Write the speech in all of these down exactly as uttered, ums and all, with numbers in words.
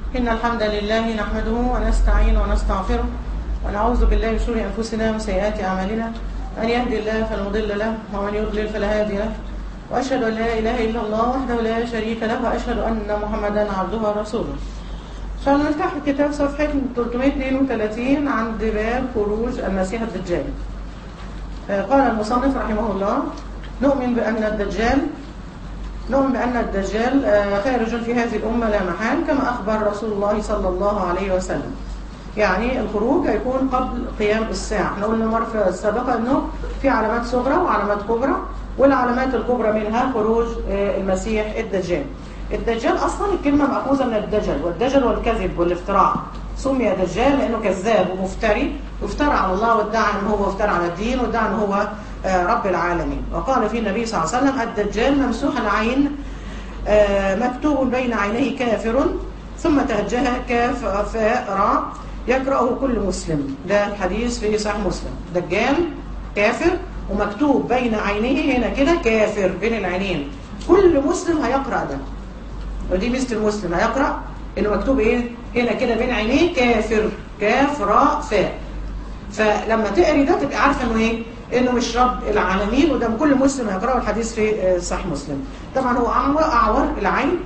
إن الحمد لله نحمده ونستعينه ونستغفره ونعوذ بالله من شرور أنفسنا وسيئات أعمالنا. من يهدي الله فلا مضل له ومن يضلل فلا هادي له، وأشهد أن لا إله إلا الله وحده لا شريك له، وأشهد أن محمدا عبده ورسوله. فنفتح الكتاب صفحة ثلاثمائة واثنين وثلاثين عند باب خروج المسيح الدجال. قال المصنف رحمه الله: نؤمن بأن الدجال نؤمن بأن الدجال خارج في هذه الأمة لا محال، كما أخبر رسول الله صلى الله عليه وسلم. يعني الخروج هيكون قبل قيام الساعة. احنا قلنا مرة السابقة أنه في علامات صغرى وعلامات كبرى، والعلامات الكبرى منها خروج المسيح الدجال. الدجال أصلا الكلمة مأخوذة من الدجل، والدجل والكذب والافتراء. سمي دجال لأنه كذاب ومفتري، وافترى على الله وادعى أنه هو افترى على الدين وادعى أنه هو رب العالمين. وقال فيه النبي صلى الله عليه وسلم: الدجال ممسوح العين مكتوب بين عينيه كافر ثم تهجها كاف فاء راء يقرأه كل مسلم. ده الحديث في صحيح مسلم. دجال كافر ومكتوب بين عينيه هنا كده كافر بين العينين، كل مسلم هيقرأ ده. ودي ميزة المسلم، هيقرأ انه مكتوب ايه هنا كده بين عينيه كافر كاف راء فاء. فلما تقري ده تبقى عارفه انه ايه، انه مش رب العالمين، وده كل مسلم هيقرأه. الحديث في صحيح مسلم. طبعا هو اعور اعور العين،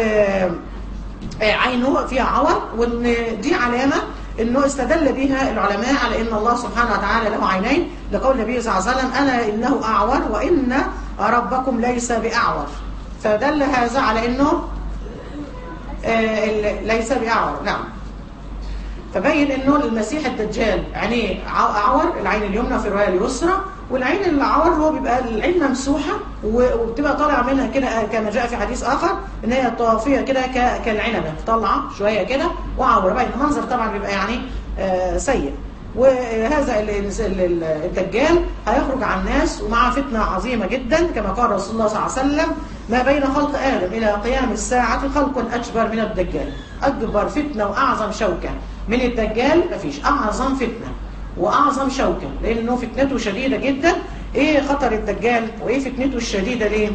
وعينه فيها عور، وان دي علامه انه استدل بها العلماء على ان الله سبحانه وتعالى له عينين، لقول النبي صلى الله عليه وسلم: انا انه اعور وان ربكم ليس باعور. فدل هذا على انه آه ليس باعور. نعم. فبين انه المسيح الدجال عينيه اعور، العين اليمنى في الروايه اليسرى، والعين الاعور هو بيبقى العين ممسوحه وبتبقى طالعه منها كده، كما جاء في حديث اخر ان هي طافيه كده كالعنبه، طالعه شويه كده وعوره. بقى المنظر طبعا بيبقى يعني آه سيء. وهذا الدجال هيخرج عن الناس ومع فتنه عظيمه جدا، كما قال رسول الله صلى الله عليه وسلم: ما بين خلق آدم إلى قيام الساعة خلق أكبر من الدجال. أكبر فتنة وأعظم شوكة من الدجال مفيش. أعظم فتنة وأعظم شوكة، لأنه فتنته شديدة جدا. إيه خطر الدجال وإيه فتنته الشديدة ليه؟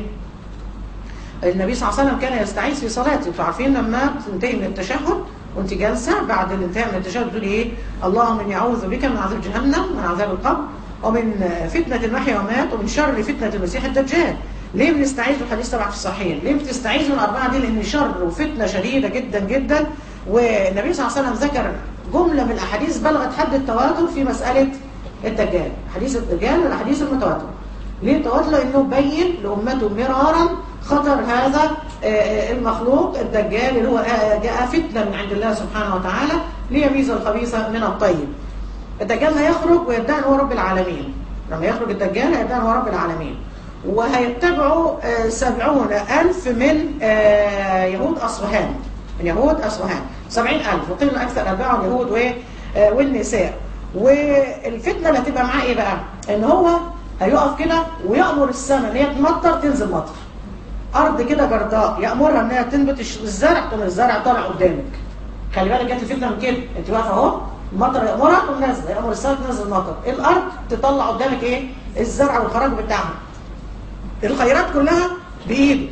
النبي صلى الله عليه وسلم كان يستعيذ في صلاته. انتوا عارفين لما تنتهي من التشهد وانت جالسة بعد الانتهاء من التشهد تقولي إيه؟ اللهم إني أعوذ بك من عذاب جهنم ومن عذاب القبر ومن فتنة المحيا والممات ومن شر فتنة المسيح الدجال. ليه بنستعيذ؟ الحديث طبعا في الصحيحين. ليه بتستعيذ من الأربعة دي؟ لأن شر وفتنة شديدة جدا جدا. والنبي صلى الله عليه وسلم ذكر جملة من الأحاديث بلغت حد التواتر في مسألة الدجال. حديث الدجال والأحاديث المتواترة. ليه التواتر؟ لأنه بين لأمته مرارا خطر هذا المخلوق الدجال، اللي هو جاء فتنة من عند الله سبحانه وتعالى ليميز الخبيث من الطيب. الدجال هيخرج ويدعي أنه هو رب العالمين. لما يخرج الدجال هيدعي أنه هو رب العالمين، وهيتبعوا سبعون ألف من يهود أصفهان. من يهود أصفهان سبعين ألف، وقيل أكثر أتباعهم اليهود والنساء. والفتنة اللي هتبقى معاه إيه بقى؟ إن هو هيقف كده ويأمر السماء إن هي تمطر، تنزل مطر. أرض كده جرداء يأمرها إن هي تنبت الزرع، تقوم الزرع طالع قدامك. خلي بالك جت الفتنة من كده، أنت واقفة أهو، المطر يأمرها تقوم نازلة، يأمر السماء تنزل مطر، الأرض تطلع قدامك إيه؟ الزرع والخراج بتاعها. الخيرات كلها بإيده.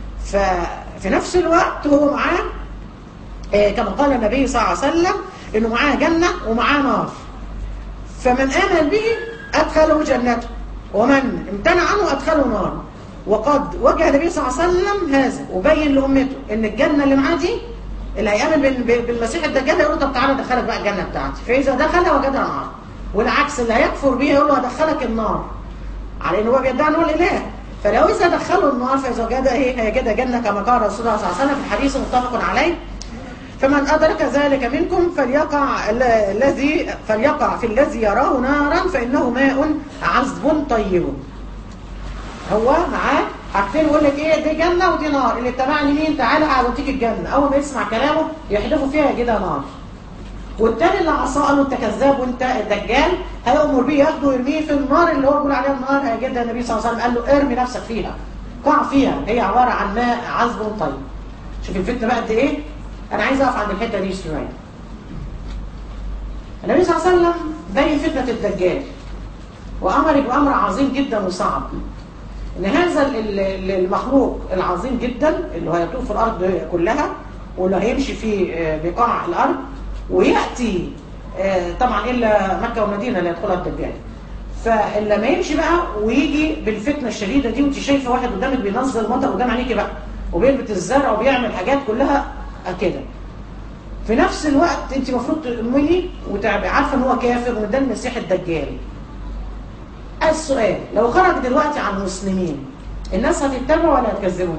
ففي نفس الوقت هو معاه آه كما قال النبي صلى الله عليه وسلم إنه معاه جنة ومعاه نار. فمن آمن به أدخله جنته، ومن امتنع عنه أدخله نار. وقد وجه النبي صلى الله عليه وسلم هذا وبين لأمته إن الجنة اللي معاه دي اللي هيآمن بالمسيح الدجال يقول له: طب تعالى أدخلك بقى الجنة بتاعتي. فإذا دخلها وجدها نار. والعكس اللي هيكفر بيها يقول له: هدخلك النار، على إنه هو بيدعي إنه الإله. فلو إذا دخلوا النار فإذا وجد إيه؟ هيجد جنة، كما قال رسول الله صلى الله عليه وسلم في الحديث متفق عليه: فمن أدرك ذلك منكم فليقع الذي فليقع في الذي يراه نارا فإنه ماء عذب طيب. هو معاه حاجتين يقول لك ايه؟ دي جنه ودي نار. اللي اتبعني مين؟ تعالى اوديك الجنه. اول ما يسمع كلامه يحدفوا فيها كده نار. والتاني اللي عصاه قال له: انت كذاب وانت الدجال، هيأمر بيه ياخده ويرميه في النار اللي هو بيقول عليها النار. هيجدها النبي صلى الله عليه وسلم قال له: ارمي نفسك فيها، قع فيها، هي عباره عن ماء عذب طيب. شوف الفتنه بقى قد ايه؟ انا عايز اقف عند الحته دي شويه. النبي صلى الله عليه وسلم بين فتنه الدجال وامر بامر عظيم جدا وصعب، ان هذا المخلوق العظيم جدا اللي هيطوف في الارض كلها واللي هيمشي في بقاع الارض، وياتي طبعا الا مكه والمدينه اللي يدخلها الدجال. فلما يمشي بقى ويجي بالفتنه الشديده دي، وانت شايفه واحد قدامك بينزل مطر قدام عينيكي بقى، وبيلبط الزرع وبيعمل حاجات كلها كده، في نفس الوقت انت المفروض تؤمني وتبقي عارفه ان هو كافر وده المسيح الدجال. السؤال، لو خرج دلوقتي عن المسلمين الناس هتتبعه ولا هتكذبه؟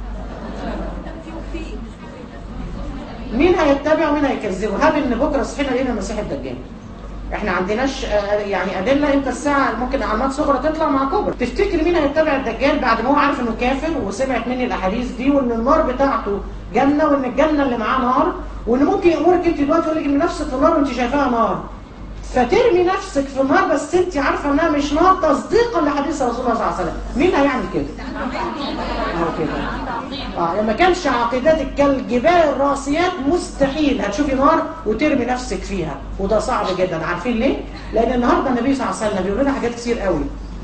مين هيتبع ومين هيكذبه؟ هل ان بكره صحينا لقينا المسيح الدجال؟ احنا عندناش يعني ادله امتى الساعه ممكن علامات صغرى تطلع مع كبرى. تفتكر مين هيتبع الدجال بعد ما هو عارف انه كافر وسمعت مني الاحاديث دي، وان النار بتاعته جنه، وان الجنه اللي معاه نار، وان ممكن يامرك انت دلوقتي يقول لك ان نفسك في النار وانت شايفاها نار، فترمي نفسك في النار بس انت عارفه انها مش نار تصديقا لحديث رسول الله صلى الله عليه وسلم. مين هيعمل كده؟ اهو كده. اه لما كانش عقيدتك كالجبال الراسيات مستحيل هتشوفي نار وترمي نفسك فيها، وده صعب جدا. عارفين ليه؟ لان النهارده النبي صلى الله عليه وسلم بيقول لنا حاجات كتير قوي،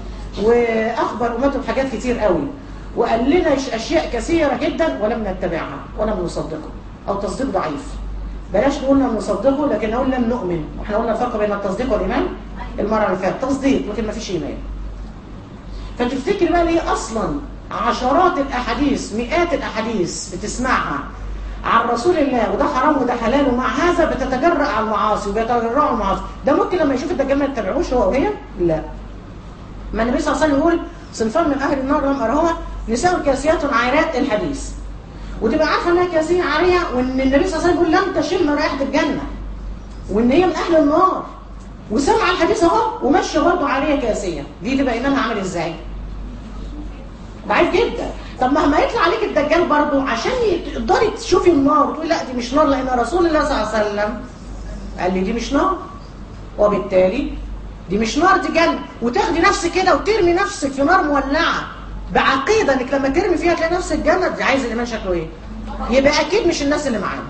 واخبر امته بحاجات كتير قوي، وقال لنا اشياء كثيره جدا ولم نتبعها ولم نصدقها، او تصديق ضعيف. بلاش نقول لم نصدقه، لكن نقول لم نؤمن. واحنا قلنا الفرق بين التصديق والايمان المره اللي فاتت، تصديق لكن ما فيش ايمان. فتفتكر بقى ليه اصلا عشرات الاحاديث مئات الاحاديث بتسمعها عن رسول الله وده حرام وده حلال، ومع هذا بتتجرأ على المعاصي وبيتجرأوا على المعاصي؟ ده ممكن لما يشوف الدجال ما يتبعوش هو وهي؟ لا. ما النبي صلى الله عليه وسلم يقول صنفان من اهل النار لم ارهما نساء كاسيات عاريات، الحديث، وتبقى عارفه انها كاسيه عاريه، وان النبي صلى الله عليه وسلم يقول لم تشم رائحه الجنه، وان هي من اهل النار، وسمع الحديث اهو وماشيه برضه عاريه كاسيه، دي تبقى ايمانها عامل ازاي؟ ضعيف جدا. طب مهما يطلع عليك الدجال برضه عشان تقدري تشوفي النار وتقولي لا دي مش نار، لان رسول الله صلى الله عليه وسلم قال لي دي مش نار، وبالتالي دي مش نار دي جنه، وتاخدي نفسك كده وترمي نفسك في نار مولعه بعقيده انك لما ترمي فيها تلاقي نفسك جنه، دي عايز الايمان شكله ايه؟ يبقى اكيد مش الناس اللي معانا،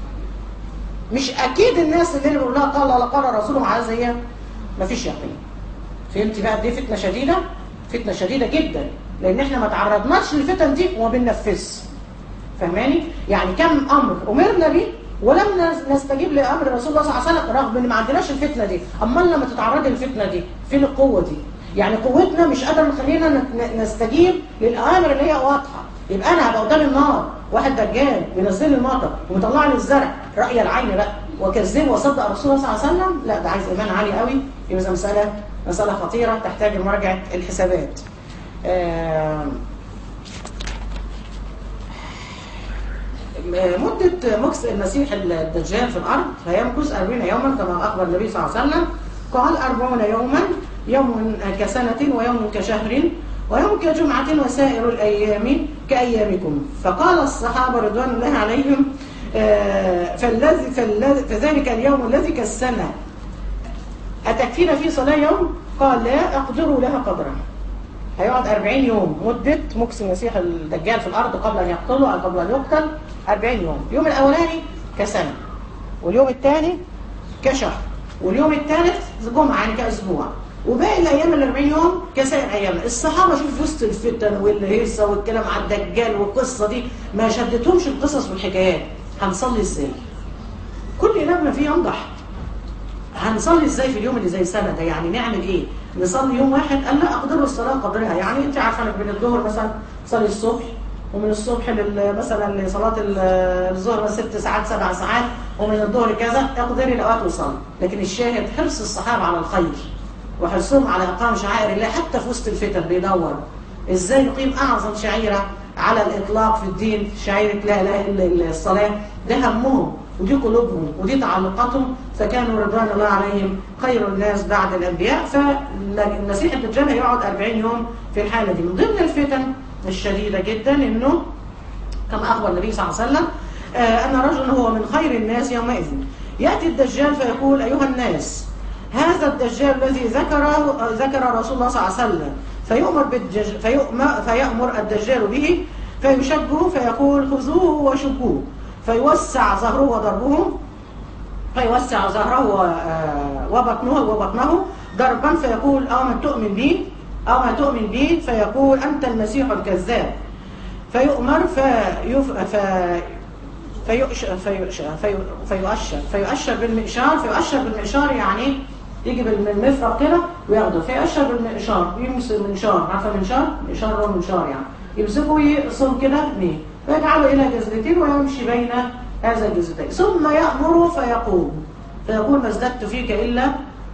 مش اكيد الناس اللي بيقول لها قال الله قال رسوله معاها زيها، مفيش يقين. فهمتي بقى؟ دي فتنه شديده، فتنه شديده جدا، لان احنا ما تعرضناش للفتن دي وما بننفذش. فاهماني؟ يعني كم امر امرنا به ولم نستجيب لامر رسول الله صلى الله عليه وسلم رغم ان ما عندناش الفتنه دي. امال لما تتعرضي للفتنه دي فين القوه دي؟ يعني قوتنا مش قادره نخلينا نستجيب للاوامر اللي هي واضحه. يبقى انا هبقى قدام النار واحد دجال بينزل لي المطر ومطلع لي الزرع راي العين بقى واكذبه واصدق رسول الله صلى الله عليه وسلم؟ لا، ده عايز ايمان عالي قوي. يبقى مساله مساله خطيره تحتاج لمراجعه الحسابات. آه مدة مكث المسيح الدجال في الأرض هيمكث أربعين يوما كما أخبر النبي صلى الله عليه وسلم. قال أربعون يوما، يوم كسنة ويوم كشهر ويوم كجمعة وسائر الأيام كأيامكم. فقال الصحابة رضوان الله عليهم فالذي فذلك اليوم الذي كالسنة أتكفينا فيه صلاة يوم؟ قال لا أقدروا لها قدرا. هيقعد أربعين يوم مدة مكث المسيح الدجال في الأرض قبل أن يقتله أو قبل أن يقتل. أربعين يوم، اليوم الأولاني كسنة، واليوم الثاني كشهر، واليوم الثالث جمعة يعني كأسبوع، وباقي الأيام الأربعين يوم كسائر أيام. الصحابة شوف وسط الفتن والهيصة والكلام على الدجال والقصة دي ما شدتهمش القصص والحكايات. هنصلي إزاي؟ كل إمام ما فيه ينضح. هنصلي إزاي في اليوم اللي زي سنة ده؟ يعني نعمل إيه؟ نصلي يوم واحد؟ قال لا أقدر الصلاة قدرها. يعني أنت عارفة إنك بين الظهر مثلا تصلي الصبح، ومن الصبح مثلا لصلاة الظهر ست ساعات سبع ساعات، ومن الظهر كذا، اقدري الأوقات وصلي. لكن الشاهد حرص الصحابة على الخير وحرصهم على إقام شعائر الله حتى في وسط الفتن. بيدور إزاي نقيم أعظم شعيرة على الإطلاق في الدين، شعيرة لا إله إلا الصلاة. ده همهم ودي قلوبهم ودي تعلقاتهم. فكانوا رضوان الله عليهم خير الناس بعد الأنبياء. فالمسيح الدجال هيقعد أربعين يوم في الحالة دي. من ضمن الفتن الشديدة جدا انه كما اخبر النبي صلى الله عليه وسلم آه ان رجلا هو من خير الناس يومئذ ياتي الدجال فيقول ايها الناس هذا الدجال الذي ذكره ذكر رسول الله صلى الله عليه وسلم، فيؤمر بالدج فيؤمر, فيأمر الدجال به فيشجه فيقول خذوه وشكوه، فيوسع ظهره وضربه فيوسع ظهره وبطنه وبطنه ضربا فيقول أو من تؤمن بي أو ما تؤمن به، فيقول أنت المسيح الكذاب، فيؤمر فيف... ف... فيؤشر فيؤشر فيؤشر فيؤشر بالمئشار. فيؤشر بالمئشار يعني يجي بالمفرق كده وياخده، فيؤشر بالمئشار، يمسك المنشار، عارفه المنشار؟ المنشار هو المنشار يعني، يمسكه ويقسم كده اثنين ويجعله الى جزلتين ويمشي بين هذا الجزلتين، ثم يأمر فيقول فيقول ما ازددت فيك الا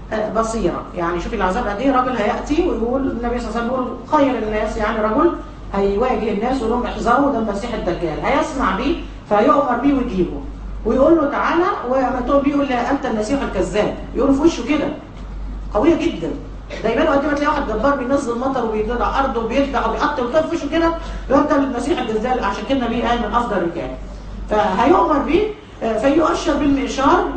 بصيرة. يعني شوفي العذاب قد ايه، راجل هيأتي ويقول النبي صلى الله عليه وسلم يقول خير الناس، يعني رجل هيواجه الناس ويقول لهم احذروا ده المسيح الدجال، هيسمع بيه فيؤمر بيه ويجيبه ويقول له تعالى، وما تقول بيه يقول لا انت المسيح الكذاب، يقول في وشه كده قويه جدا. دايما وقت ما تلاقي واحد جبار بينزل مطر وبيدلع ارض وبيدع وبيقطع وكده في وشه كده، يقول ده المسيح الكذاب، عشان كده النبي قال من افضل الرجال. فهيؤمر بيه فيؤشر بالمئشار،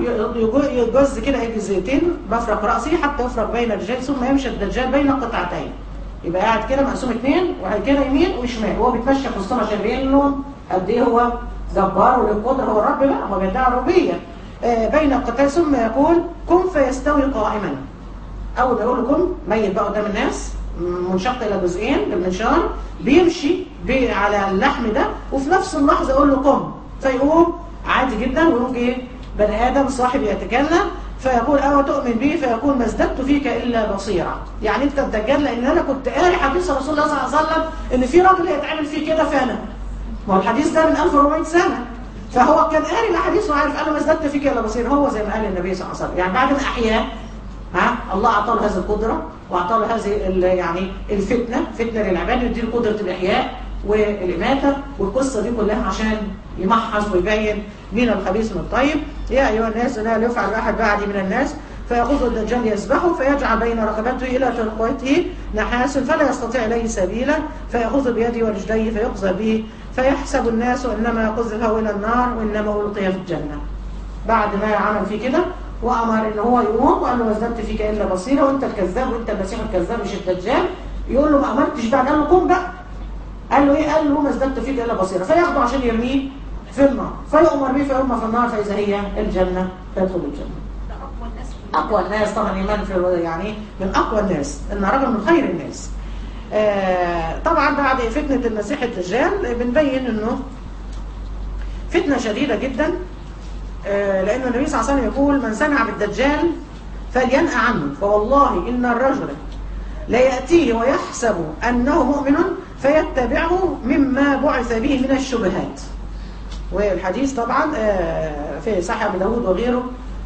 يجوز كده جزئتين مفرق رأسي حتى يفرق بين الرجال، ثم يمشي الدجال بين قطعتين، يبقى قاعد كده مقسوم اثنين وبعد كده يمين وشمال، وهو بيتمشى في وسطهم عشان يبين لهم قد ايه هو جبار وللقدره، هو الرب بقى، هو بيدعي الربوبيه. آه بين القطعين ثم يقول كن فيستوي قائما. اول ما يقول كن ميت بقى قدام الناس منشق الى جزئين بالمنشار، بيمشي بي على اللحم ده، وفي نفس اللحظه يقول له قم، فيقوم عادي جدا ويقوم ايه بني ادم صاحب يتكلم، فيقول اوى تؤمن بي، فيقول ما ازددت فيك الا بصيره. يعني انت الدجال، لان انا كنت قاري حديث رسول الله صلى الله عليه وسلم ان في راجل هيتعمل فيه كده، فانا ما هو الحديث ده من ألف وأربعمائة سنه، فهو كان قاري الحديث وعارف انا ما ازددت فيك الا بصيره، هو زي ما قال النبي صلى الله عليه وسلم. يعني بعد ما احياه ها الله اعطى له هذه القدره واعطى له هذه يعني الفتنه، فتنه للعباد، يديله قدره الاحياء والاماته والقصه دي كلها عشان يمحص ويبين مين الخبيث من الطيب. يا ايها الناس لا يفعل احد بعدي من الناس، فيأخذ الدجال يذبحه فيجعل بين رقبته الى ترقوته نحاس فلا يستطيع اليه سبيلا، فيأخذ بيده ورجليه فيقذى به، فيحسب الناس انما قذفه الى النار وانما القي في الجنه. بعد ما عمل فيه كده وامر ان هو يقوم وقال له ما ازددت فيك الا بصيره، وانت الكذاب وانت المسيح الكذاب مش الدجال. يقول له ما امرتش بعد، قال له قم بقى، قال له ايه؟ قال له ما ازددت فيك الا بصيره، فياخده عشان يرميه في النار، فيؤمر به فيرمى في النار، فاذا هي الجنه فيدخل الجنه. اقوى الناس طبعا ايمان في يعني من اقوى الناس، ان رجل من خير الناس. آه طبعا بعد فتنه المسيح الدجال بنبين انه فتنه شديده جدا، آه لان النبي صلى الله عليه وسلم يقول من سمع بالدجال فلينأ عنه، فوالله ان الرجل لا ياتيه ويحسب انه مؤمن فيتبعه مما بعث به من الشبهات. والحديث طبعا في صحيح ابي داود وغيره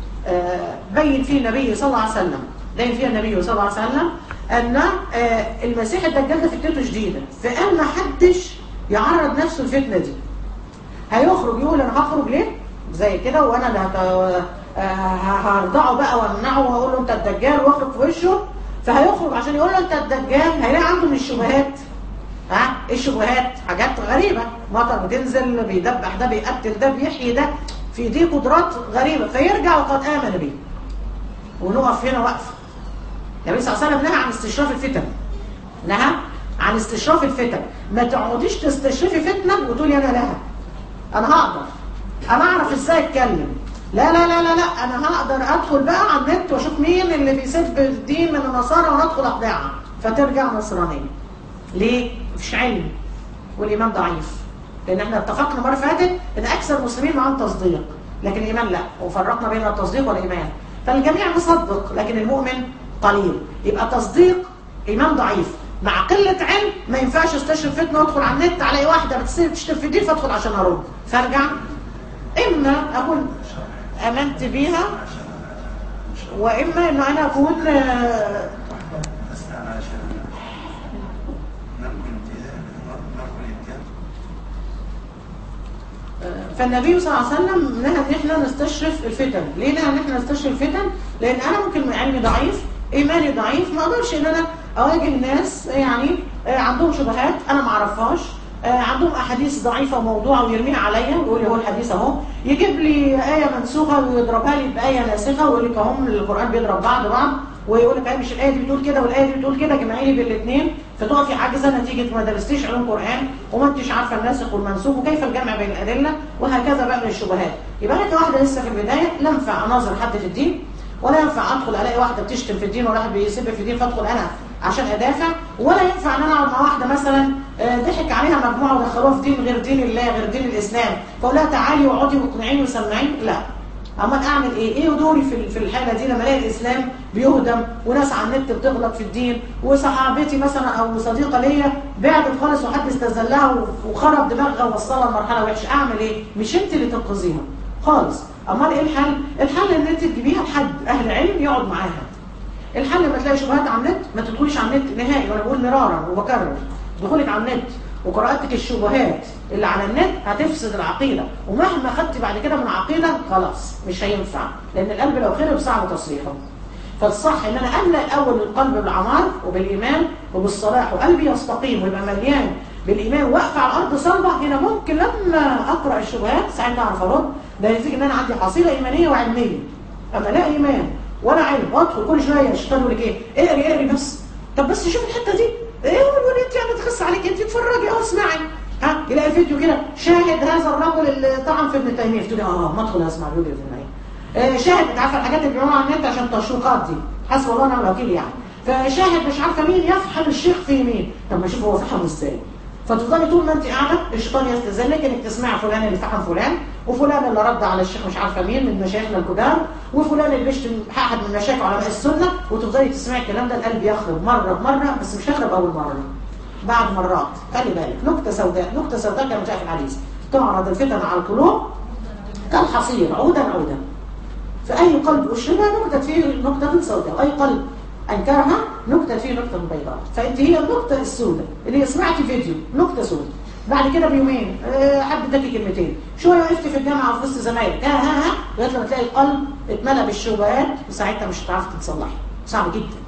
بين فيه النبي صلى الله عليه وسلم بين فيه النبي صلى الله عليه وسلم ان المسيح الدجال ده فتنته شديده، فقال ما حدش يعرض نفسه الفتنه دي. هيخرج يقول انا هخرج ليه زي كده وانا اللي هرضعه بقى وامنعه وهقول له انت الدجال واخرج في وشه، فهيخرج عشان يقول له انت الدجال، هيلاقي عنده من الشبهات ها الشبهات حاجات غريبه، مطر بتنزل، بيدبح ده، بيقتل ده، بيحيي ده، في ايديه قدرات غريبه، فيرجع وقد امن به. ونقف هنا وقفه. النبي صلى الله عليه وسلم نهى عن استشراف الفتن. نهى عن استشراف الفتن، ما تقعديش تستشرفي فتنه وتقولي انا لها. انا هقدر. انا اعرف ازاي اتكلم. لا لا لا لا لا انا هقدر ادخل بقى على النت واشوف مين اللي بيسب الدين من النصارى وندخل اقنعها، فترجع نصرانيه. ليه؟ مفيش علم والايمان ضعيف، لان احنا اتفقنا مره فاتت ان اكثر المسلمين معاهم تصديق لكن الايمان لا، وفرقنا بين التصديق والايمان، فالجميع مصدق لكن المؤمن قليل. يبقى تصديق ايمان ضعيف مع قله علم، ما ينفعش استشرف فتنه وادخل على النت الاقي واحده بتصير تشتم في الدين فادخل عشان ارد، فارجع اما اكون امنت بيها واما انه انا اكون فالنبي صلى الله عليه وسلم نهى ان احنا نستشرف الفتن. ليه نهى ان احنا نستشرف الفتن؟ لان انا ممكن علمي ضعيف، ايماني ضعيف، ما اقدرش ان انا اواجه الناس يعني عندهم شبهات انا ما اعرفهاش، عندهم احاديث ضعيفه وموضوعه ويرميها عليا ويقول لي هو الحديث اهو، يجيب لي ايه منسوخه ويضربها لي بايه ناسخه ويقول لك اهم القران بيضرب بعض بعض، ويقول لك مش الايه دي بتقول كده والايه دي بتقول كده، جمعي لي بالاثنين، فتقفي عاجزه نتيجه ما درستيش علوم قران وما انتش عارفه الناسخ والمنسوخ وكيف الجمع بين الادله، وهكذا بقى من الشبهات. يبقى انا كواحده لسه في البدايه لا ينفع اناظر حد في الدين، ولا ينفع ادخل الاقي واحده بتشتم في الدين ولا واحد بيسب في الدين فادخل انا عشان ادافع، ولا ينفع ان انا اقعد مع واحده مثلا آه ضحك عليها مجموعه ودخلوها في دين غير دين الله غير دين الاسلام، فقول لها تعالي واقعدي واقنعيني وسمعيني؟ لا. امال اعمل ايه؟ ايه دوري في في الحاله دي لما الاقي الاسلام بيهدم وناس على النت بتغلط في الدين، وصحابتي مثلا او صديقه ليا بعدت خالص وحد استذلها وخرب دماغها ووصلها لمرحله وحشه، اعمل ايه؟ مش انت اللي تنقذيها خالص. امال ايه الحل؟ الحل ان انت تجيبيها لحد اهل علم يقعد معاها. الحل لما تلاقي شبهات على النت ما تدخليش على النت نهائي، وانا بقول مرارا وبكرر، دخولك على النت وقراءتك الشبهات اللي على النت هتفسد العقيده، ومهما خدتي بعد كده من عقيده خلاص مش هينفع، لان القلب لو خرب صعب تصليحه. فالصح ان انا املا الاول القلب بالعمار وبالايمان وبالصلاح، وقلبي يستقيم ويبقى مليان بالايمان واقف على الارض صلبه. هنا ممكن لما اقرا الشبهات ساعتها اعرف ارد، ده يفيد ان انا عندي حصيله ايمانيه وعلميه. اما لا ايمان ولا علم وادخل كل شويه الشيطان يقول لك ايه؟ اقري اقري بس، طب بس شوف الحته دي، ايه والولد انت يعني تخص عليك، انت اتفرجي اهو اسمعي، ها يلاقي فيديو كده شاهد هذا الرجل اللي طعن في ابن تيميه، تقولي اه ما ادخل اسمع فيديو ابن تيميه. آه شاهد، انت عارفه الحاجات اللي بيعملوها على النت عشان التشويقات دي، حسب الله ونعم الوكيل يعني. فشاهد مش عارفه مين يفحم الشيخ في مين، طب ما شوف هو فحمه ازاي. فتفضلي طول ما انت قاعده الشيطان يستذلك انك تسمعي فلان اللي فحم فلان، وفلان اللي رد على الشيخ مش عارفه مين من مشايخنا القدام، وفلان اللي بيشتم احد من مشايخ علماء السنه، وتفضلي تسمعي الكلام ده القلب يخرب مره بمره، بس مش هيخرب اول مره، بعد مرات. خلي بالك نكته سوداء، نكته سوداء كما جاء في الحديث، تعرض الفتن على القلوب كالحصير عودا عودا، في اي قلب اشربها نكته فيه نكته سوداء، اي قلب انكرها نكته فيه نكته بيضاء. فانت هي النكته السوداء اللي سمعتي فيديو نكته سوداء، بعد كده بيومين أه حد اداكي كلمتين، شويه وقفتي في الجامعه وفي وسط زمايلك ها ها ها لغايه لما تلاقي القلب اتملى بالشبهات، وساعتها مش هتعرفي تتصلحي. صعب جدا،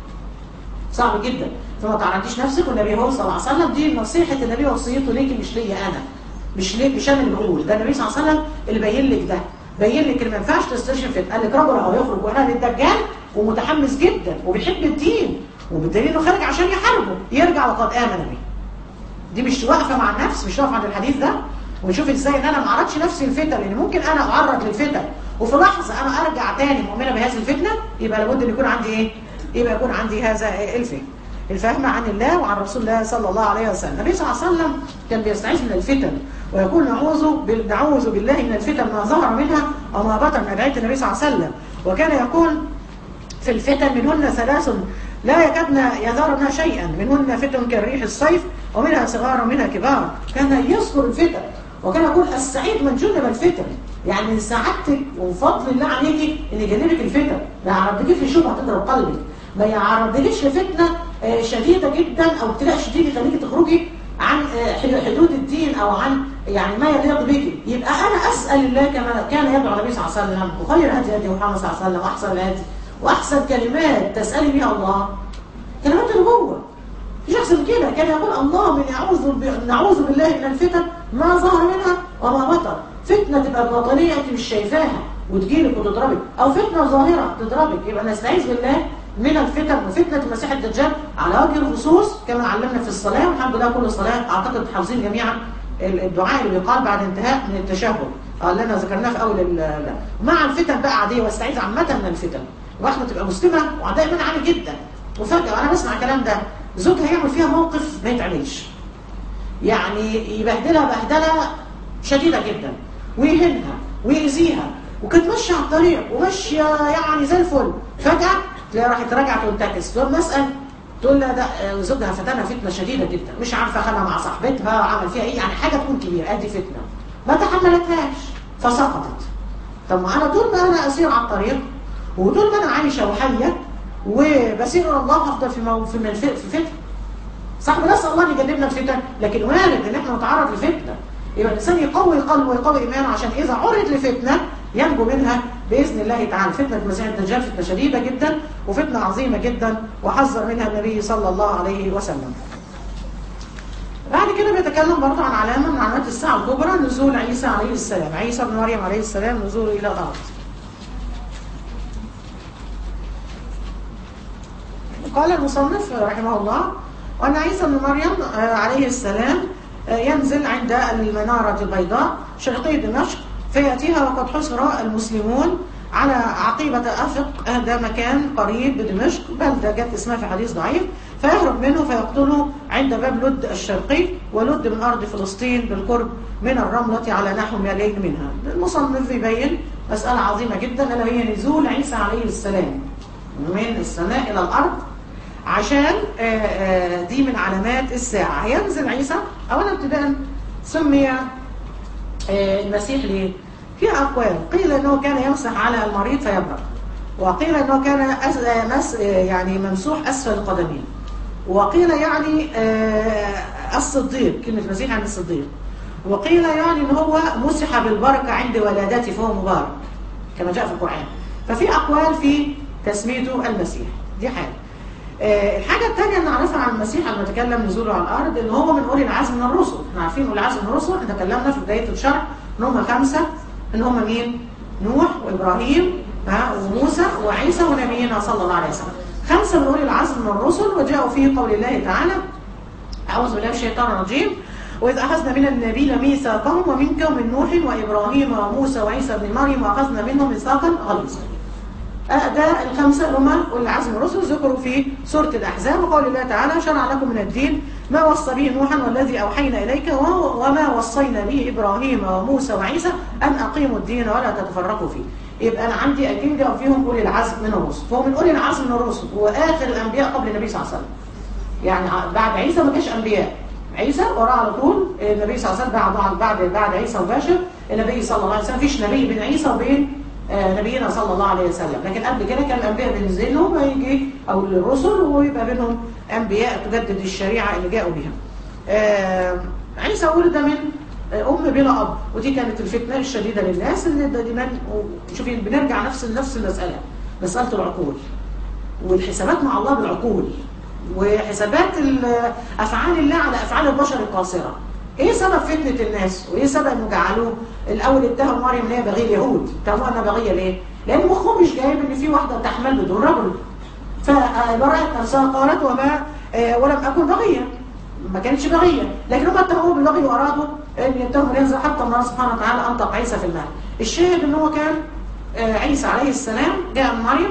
صعب جدا. فما تعرضيش نفسك، والنبي هو صلى الله عليه وسلم، دي نصيحه النبي وصيته ليكي مش ليا انا، مش ليك مش انا اللي بقول، ده النبي صلى الله عليه وسلم اللي بين لك ده، بين لك ان ما ينفعش تستشرف فتنه. قال لك رجل اهو يخرج وانا للدجال ومتحمس جدا وبيحب الدين، وبالدليل انه خارج عشان يحاربه، يرجع وقد امن به. دي مش واقفه مع النفس، مش واقفه عند الحديث ده، ونشوف ازاي ان انا ما اعرضش نفسي للفتن، لان ممكن انا اعرض للفتن وفي لحظه انا ارجع تاني مؤمنه بهذه الفتنه، يبقى لابد ان يكون عندي ايه؟ يبقى يكون عندي هذا الفهم، الفهم عن الله وعن رسول الله صلى الله عليه وسلم. النبي صلى الله عليه وسلم كان بيستعيذ من الفتن، ويقول نعوذ نعوذ بالله من الفتن ما ظهر منها وما بطن، من ادعيه النبي صلى الله عليه وسلم. وكان يقول في الفتن منهن ثلاث لا يكادن يذرن شيئا، منهن فتن كالريح الصيف ومنها صغار ومنها كبار. كان يذكر الفتن، وكان يقول السعيد من جنب الفتن، يعني من سعادتك وفضل الله عليك ان يجنبك الفتن، ما يعرضكيش لشبهه تضرب قلبك، ما يعرضكيش لفتنه شديده جدا او ابتلاء شديد يخليكي تخرجي عن حدود الدين او عن يعني ما يليق بك. يبقى انا اسال الله كما كان يدعو النبي صلى الله عليه وسلم، وخير هدي هدي محمد صلى الله عليه وسلم، واحسن الهدي واحسن كلمات تسالي بها الله كلمات النبوه، مش احسن كده. كان يقول اللهم نعوذ نعوذ بالله من الفتن ما ظهر منها وما بطن. فتنه تبقى باطنيه انت مش شايفاها وتجيلك وتضربك، او فتنه ظاهره تضربك، يبقى نستعيذ بالله من الفتن وفتنه المسيح الدجال على وجه الخصوص كما علمنا في الصلاه. والحمد لله كل صلاه اعتقد حافظين جميعا الدعاء اللي بيقال بعد انتهاء من التشهد، قال لنا ذكرناه في اول لا. مع الفتن بقى عاديه، واستعيذ عامه من الفتن. واحده تبقى مسلمه وعندها ايمان عالي جدا، وفجاه وانا بسمع الكلام ده زوجها يعمل فيها موقف ما يتعملش، يعني يبهدلها بهدله شديده جدا ويهنها ويأذيها، وكانت ماشيه على الطريق وماشيه يعني زي الفل، فجاه تلاقيها راحت راجعه وانتكس. تقول نسال تقول لها ده زوجها فتنها فتنه شديده جدا، مش عارفه خلها مع صاحبتها وعمل فيها ايه، يعني حاجه تكون كبيره، ادي فتنه ما تحملتهاش فسقطت. طب ما انا طول ما انا اسير على الطريق وطول ما انا عايشه وحيه وبسير الله افضل في مو... في في فتن، صح؟ بنسال الله ان يجنبنا الفتن، لكن وارد ان احنا نتعرض لفتنه. يبقى الانسان يقوي قلبه ويقوي ايمانه عشان اذا عرض لفتنه ينجو منها باذن الله تعالى. فتنه المسيح الدجال فتنه شديده جدا وفتنه عظيمه جدا، وحذر منها النبي صلى الله عليه وسلم. بعد كده بيتكلم برضه عن علامه من علامات الساعه الكبرى، نزول عيسى عليه السلام، عيسى بن مريم عليه السلام، نزوله الى الارض. قال المصنف رحمه الله وأن عيسى بن مريم عليه السلام ينزل عند المنارة البيضاء شرقي دمشق، فيأتيها وقد حصر المسلمون على عقيبة أفق، هذا مكان قريب بدمشق، بلدة جت اسمها في حديث ضعيف، فيهرب منه فيقتله عند باب لد الشرقي، ولد من أرض فلسطين بالقرب من الرملة على نحو ميلين منها. المصنف يبين مسألة عظيمة جدا ألا هي نزول عيسى عليه السلام من السماء إلى الأرض، عشان دي من علامات الساعة. هينزل عيسى. أولا ابتداء سمي المسيح ليه؟ في أقوال، قيل أنه كان يمسح على المريض فيبرأ، وقيل أنه كان مس يعني ممسوح أسفل القدمين، وقيل يعني الصديق، كلمة مسيح عن الصديق، وقيل يعني أنه هو مسح بالبركة عند ولادته فهو مبارك كما جاء في القرآن. ففي أقوال في تسميته المسيح. دي حاجة. الحاجة الثانية اللي نعرفها عن المسيح لما نتكلم نزوله على الأرض إن هو من أولي العزم من الرسل. احنا عارفين أولي العزم من الرسل، احنا تكلمنا في بداية الشرح إن هم خمسة، إن هم مين؟ نوح وإبراهيم ها وموسى وعيسى ونبينا صلى الله عليه وسلم. خمسة من أولي العزم من الرسل، وجاءوا في قول الله تعالى: أعوذ بالله من الشيطان الرجيم: وإذ أخذنا من النبيين ميثاقهم ومنك ومن نوح وإبراهيم وموسى وعيسى بن مريم وأخذنا منهم ميثاقا غليظا. ده الخمسة اللي هم أولي العزم من الرسل ذكروا في سورة الأحزاب. وقول الله تعالى: شرع لكم من الدين ما وصى به نوحا والذي أوحينا إليك وما وصينا به إبراهيم وموسى وعيسى أن أقيموا الدين ولا تتفرقوا فيه. يبقى أنا عندي أكيد فيهم أولي العزم من الرسل، فهو من أولي العزم من الرسل، وآخر الأنبياء قبل النبي صلى الله عليه وسلم. يعني بعد عيسى ما كانش أنبياء، عيسى وراه على طول النبي صلى الله عليه وسلم. بعد بعد بعد عيسى مباشر النبي صلى الله عليه وسلم، مفيش نبي بين عيسى وبين نبينا صلى الله عليه وسلم. لكن قبل كده كان الأنبياء بينزلوا ويجي أو الرسل ويبقى بينهم أنبياء تجدد الشريعة اللي جاءوا بها. عيسى ولد من أم بلا أب، ودي كانت الفتنة الشديدة للناس اللي دايما شوفي بنرجع نفس نفس المسألة، مسألة العقول والحسابات مع الله بالعقول، وحسابات أفعال الله على أفعال البشر القاصرة. ايه سبب فتنة الناس؟ وايه سبب انه جعلوه الاول اتهموا مريم ان هي بغية اليهود؟ اتهموها انها بغية ليه؟ لان مخهم مش جايب ان في واحدة تحمل بدون رجل. فبرأت نفسها قالت وما ولم اكن بغية، ما كانتش بغية، لكن هم اتهموه بالبغي وارادوا ان يتهموا ينزل حتى الله سبحانه وتعالى انطق عيسى في المهد. الشاهد ان هو كان عيسى عليه السلام جاء من مريم،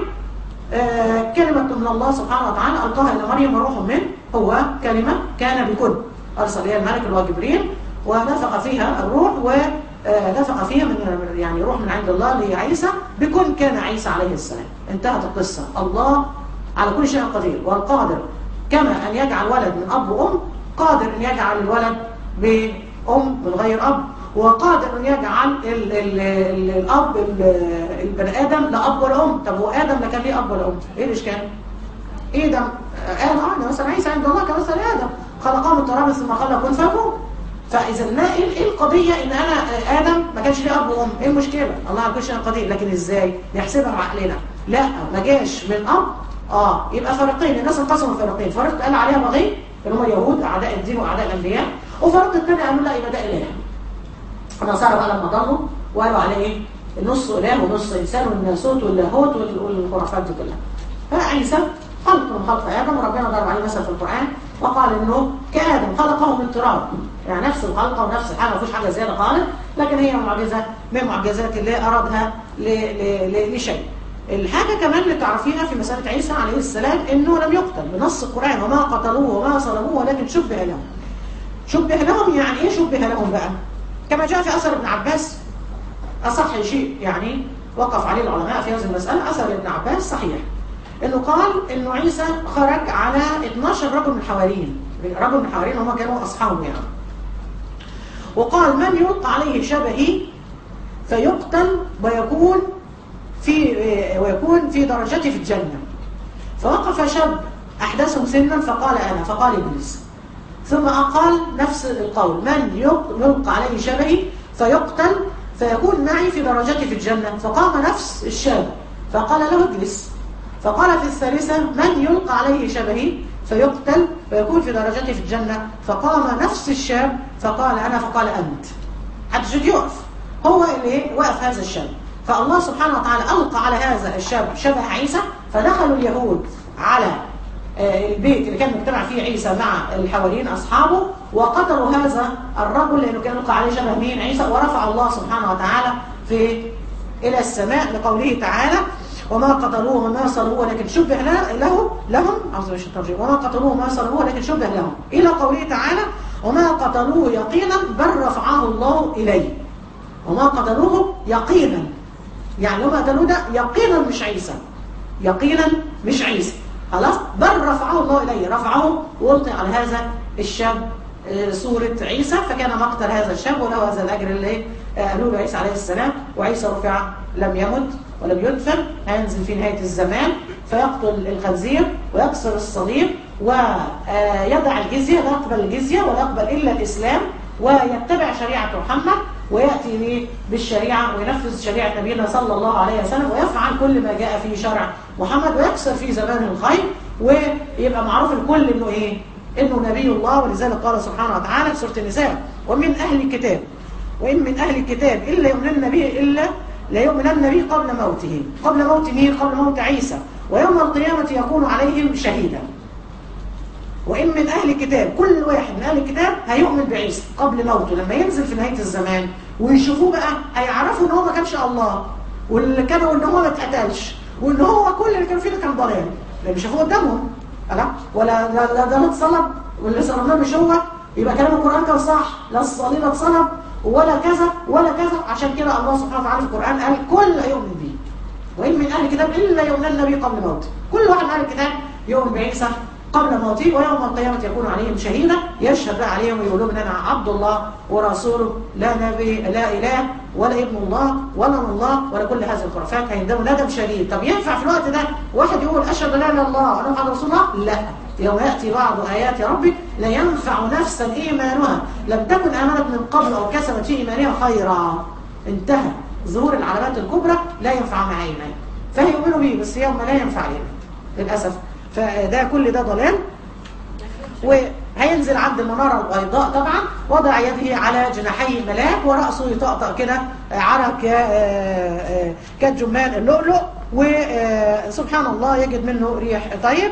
كلمة من الله سبحانه وتعالى القاها الى مريم وروح منه، هو كلمة كان بكل. أرسل إليها الملك اللي هو جبريل ونفخ فيها الروح، ونفخ فيها من يعني روح من عند الله لعيسى بكن كان عيسى عليه السلام. انتهت القصة. الله على كل شيء قدير، والقادر كما أن يجعل ولد من أب وأم قادر أن يجعل الولد بأم من غير أب، وقادر أن يجعل ال ال ال الأب البني آدم لا أب ولا أم. طب هو آدم لا كان ليه أب ولا أم؟ إيه الإشكال؟ إيه ده؟ آدم مثلا عيسى عند الله كمثل آدم، خلقه من تراب ثم خلق كن فيكون. فاذا ما ايه القضيه ان انا ادم ما كانش ليه اب وام؟ ايه المشكله؟ الله على كل شيء قدير. لكن ازاي نحسبها بعقلنا؟ لا، ما جاش من اب. اه يبقى فريقين، الناس انقسموا فريقين، فريق قال عليها بغي اللي هم اليهود اعداء الدين واعداء الانبياء، وفريق الثاني قالوا لا يبقى ده اله. النصارى بقى لما ضلوا وقالوا عليه ايه؟ النص اله ونص انسان والناسوت واللاهوت والخرافات دي كلها. فعيسى خلق من خلق آدم، وربنا ضرب عليه مثل في القرآن وقال إنه كآدم خلقه من تراب، يعني نفس الخلقة ونفس الحاجة، ما فيش حاجة زيادة خالص، لكن هي معجزة من معجزات الله أرادها لشيء. الحاجة كمان اللي تعرفيها في مسألة عيسى عليه السلام إنه لم يقتل بنص القرآن، وما قتلوه وما صلبوه ولكن شبه لهم. شبه لهم يعني إيه شبه لهم بقى؟ كما جاء في أثر ابن عباس، أصح شيء يعني وقف عليه العلماء في هذه المسألة، أثر ابن عباس صحيح، انه قال انه عيسى خرج على اثناشر رجل من الحواريين، رجل من الحواريين هم كانوا اصحابه يعني، وقال من يلقى عليه شبهي فيقتل ويكون في ويكون في درجته في الجنه. فوقف شاب احدثهم سنا فقال انا، فقال ابليس، ثم قال نفس القول من يلقى عليه شبهي فيقتل فيكون معي في درجته في الجنه. فقام نفس الشاب فقال له اجلس، فقال في الثالثة من يلقى عليه شبهي فيقتل ويكون في درجته في الجنة. فقام نفس الشاب فقال أنا، فقال أنت. حدش يقف، هو اللي وقف هذا الشاب. فالله سبحانه وتعالى ألقى على هذا الشاب شبه عيسى، فدخلوا اليهود على البيت اللي كان مجتمع فيه عيسى مع الحواريين أصحابه، وقتلوا هذا الرجل لأنه كان يلقى عليه شبه مين؟ عيسى. ورفع الله سبحانه وتعالى في إلى السماء لقوله تعالى وما قتلوه وما صلبوه ولكن شبه له لهم أعوذ بالله من الشيطان وما قتلوه وما صلبوه ولكن شبه لهم، إلى قوله تعالى وما قتلوه يقينا بل رفعه الله إليه. وما قتلوه يقينا، يعني وما قتلوه ده يقينا مش عيسى، يقينا مش عيسى، خلاص، بل رفعه الله إليه، رفعه وألقي على هذا الشاب سورة عيسى، فكان مقتل هذا الشاب وله هذا الأجر اللي قالوا له عيسى عليه السلام. وعيسى رفع لم يمت ولم يدفن، هينزل في نهاية الزمان فيقتل الخنزير ويكسر الصليب ويدع الجزية، لا يقبل الجزية ولا يقبل إلا الإسلام، ويتبع شريعة محمد ويأتي بالشريعة وينفذ شريعة نبينا صلى الله عليه وسلم ويفعل كل ما جاء في شرع محمد ويكسر في زمان الخير، ويبقى معروف الكل إنه إيه؟ إنه نبي الله. ولذلك قال سبحانه وتعالى في سورة النساء ومن أهل الكتاب وإن من أهل الكتاب إلا يؤمنن به إلا لا يؤمنن به قبل موته، قبل موت مين؟ قبل موت عيسى، ويوم القيامة يكون عليهم شهيدا. وإن من أهل الكتاب، كل واحد من أهل الكتاب هيؤمن بعيسى قبل موته، لما ينزل في نهاية الزمان ويشوفوه بقى هيعرفوا إن هو ما كانش الله، واللي كانوا إن هو ما اتقتلش، وإن هو كل اللي كانوا فيه ده كان ضلال، لأن شافوه قدامهم، ولا لا ده اتصلب واللي صلبناه مش هو، يبقى كلام القرآن كان صح، لا الصليب اتصلب ولا كذا ولا كذا. عشان كده الله سبحانه وتعالى في القرآن قال كل هيؤمن به. وإن من أهل الكتاب إلا يؤمنن به قبل موته، كل واحد من أهل الكتاب يؤمن بعيسى قبل موته، ويوم القيامة يكون عليهم شهيدا، يشهد بقى عليهم ويقول لهم أنا عبد الله ورسوله لا نبي لا إله ولا ابن الله ولا الله ولا كل هذه الخرافات، هيندموا ندم شديد. طب ينفع في الوقت ده واحد يقول أشهد لا إله إلا الله وأنا محمد رسول الله؟ لا، يوم يأتي بعض آيات ربك لا ينفع نفسا إيمانها لم تكن آمنت من قبل أو كسبت في إيمانها خيرا. انتهى ظهور العلامات الكبرى، لا ينفع مع إيمان، فهيؤمنوا به بس يوم لا ينفع إيمان للأسف. فده كل ده ضلال. وهينزل عند المنارة البيضاء طبعا، وضع يده على جناحي الملاك ورأسه يطقطق كده عرق كالجمان اللؤلؤ، وسبحان الله يجد منه ريح طيب.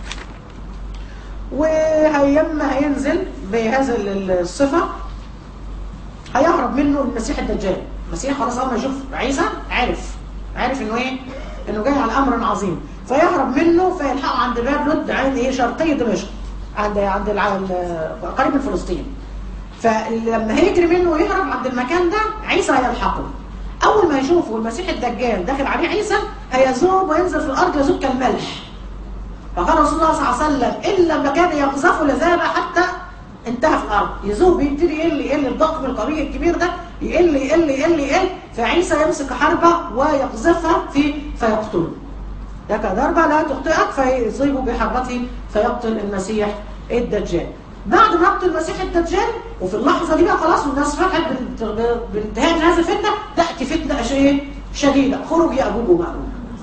وهيما هينزل بهذا الصفة هيهرب منه المسيح الدجال. المسيح خلاص اول ما يشوف عيسى عارف عارف انه ايه؟ انه جاي على امر عظيم، فيهرب منه فيلحقه عند باب لد عند ايه؟ شرقي دمشق، عند عند قريب من فلسطين. فلما هيجري منه ويهرب عند المكان ده عيسى هيلحقه. اول ما يشوفه المسيح الدجال داخل عليه عيسى هيذوب وينزل في الارض يذوب كالملح. فقال رسول الله صلى الله عليه وسلم إن لما كان يقذفه لذاب حتى انتهى في الأرض، يذوب يبتدي يقل يقل الضخم القوي الكبير ده يقل يقل يقل يقل، فعيسى يمسك حربة ويقذفها في فيقتله. لك ضربة لا تخطئك فيصيبه بحربته فيقتل المسيح الدجال. بعد ما يقتل المسيح الدجال وفي اللحظة دي بقى خلاص والناس فرحت بانتهاء هذه الفتنة، تأتي فتنة شديدة، خروج يأجوج ومأجوج.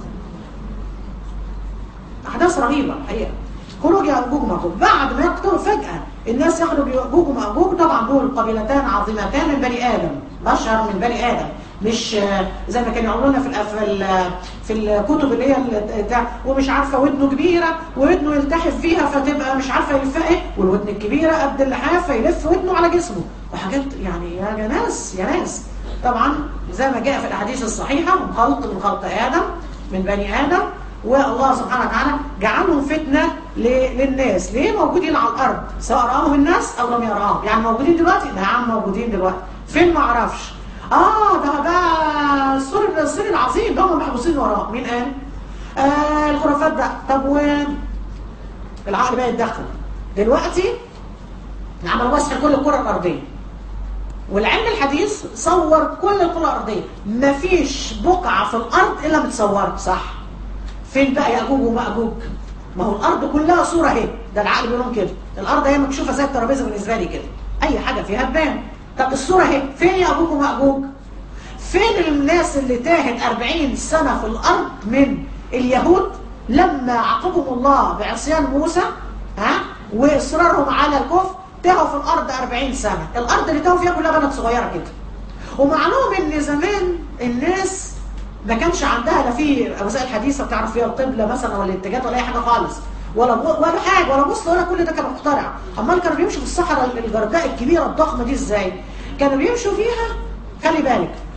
أحداث رهيبة حقيقة، خروج يأجوج ومأجوج. بعد ما يقتلوا فجأة الناس يخرج يأجوج ومأجوج، طبعا دول قبيلتان عظيمتان من بني آدم، بشر من بني آدم، مش زي ما كانوا يقولوا لنا في في الكتب اللي هي بتاع ومش عارفه ودنه كبيره ودنه يلتحف فيها فتبقى مش عارفه يلفها ايه، والودن الكبيره قد اللحاف فيلف ودنه على جسمه وحاجات يعني يا ناس يا ناس. طبعا زي ما جاء في الاحاديث الصحيحه من خلق من خلق ادم من بني ادم، والله سبحانه وتعالى جعلهم فتنه للناس. ليه موجودين على الارض سواء راهم الناس او لم يراهم؟ يعني موجودين دلوقتي؟ نعم موجودين دلوقتي. فين؟ ما اعرفش. اه ده ده السور السور العظيم ده هم محبوسين وراه. مين قال؟ آه الخرافات ده. طب وين؟ العقل بقى يتدخل دلوقتي. عملوا مسح كل الكره الارضيه، والعلم الحديث صور كل الكره الارضيه، مفيش بقعه في الارض الا متصوره صح. فين بقى ياجوج وماجوج؟ ما هو الارض كلها صوره اهي، ده العقل بيقول لهم كده، الارض هي مكشوفه زي الترابيزه بالنسبه لي كده، اي حاجه فيها تبان. طب الصوره اهي، فين ياجوج وماجوج؟ فين الناس اللي تاهت أربعين سنه في الارض من اليهود لما عاقبهم الله بعصيان موسى ها واصرارهم على الكفر؟ تاهوا في الارض أربعين سنه، الارض اللي تاهوا فيها كلها بنات صغيره كده. ومعلوم ان زمان الناس ما كانش عندها لا في وسائل حديثه بتعرف فيها القبله مثلا ولا الاتجاهات ولا اي حاجه خالص، ولا ولا حاجه ولا بص ولا كل ده كان مخترع. امال كانوا بيمشوا في الصحراء الجرداء الكبيره الضخمه دي ازاي؟ كانوا بيمشوا فيها خلي بالك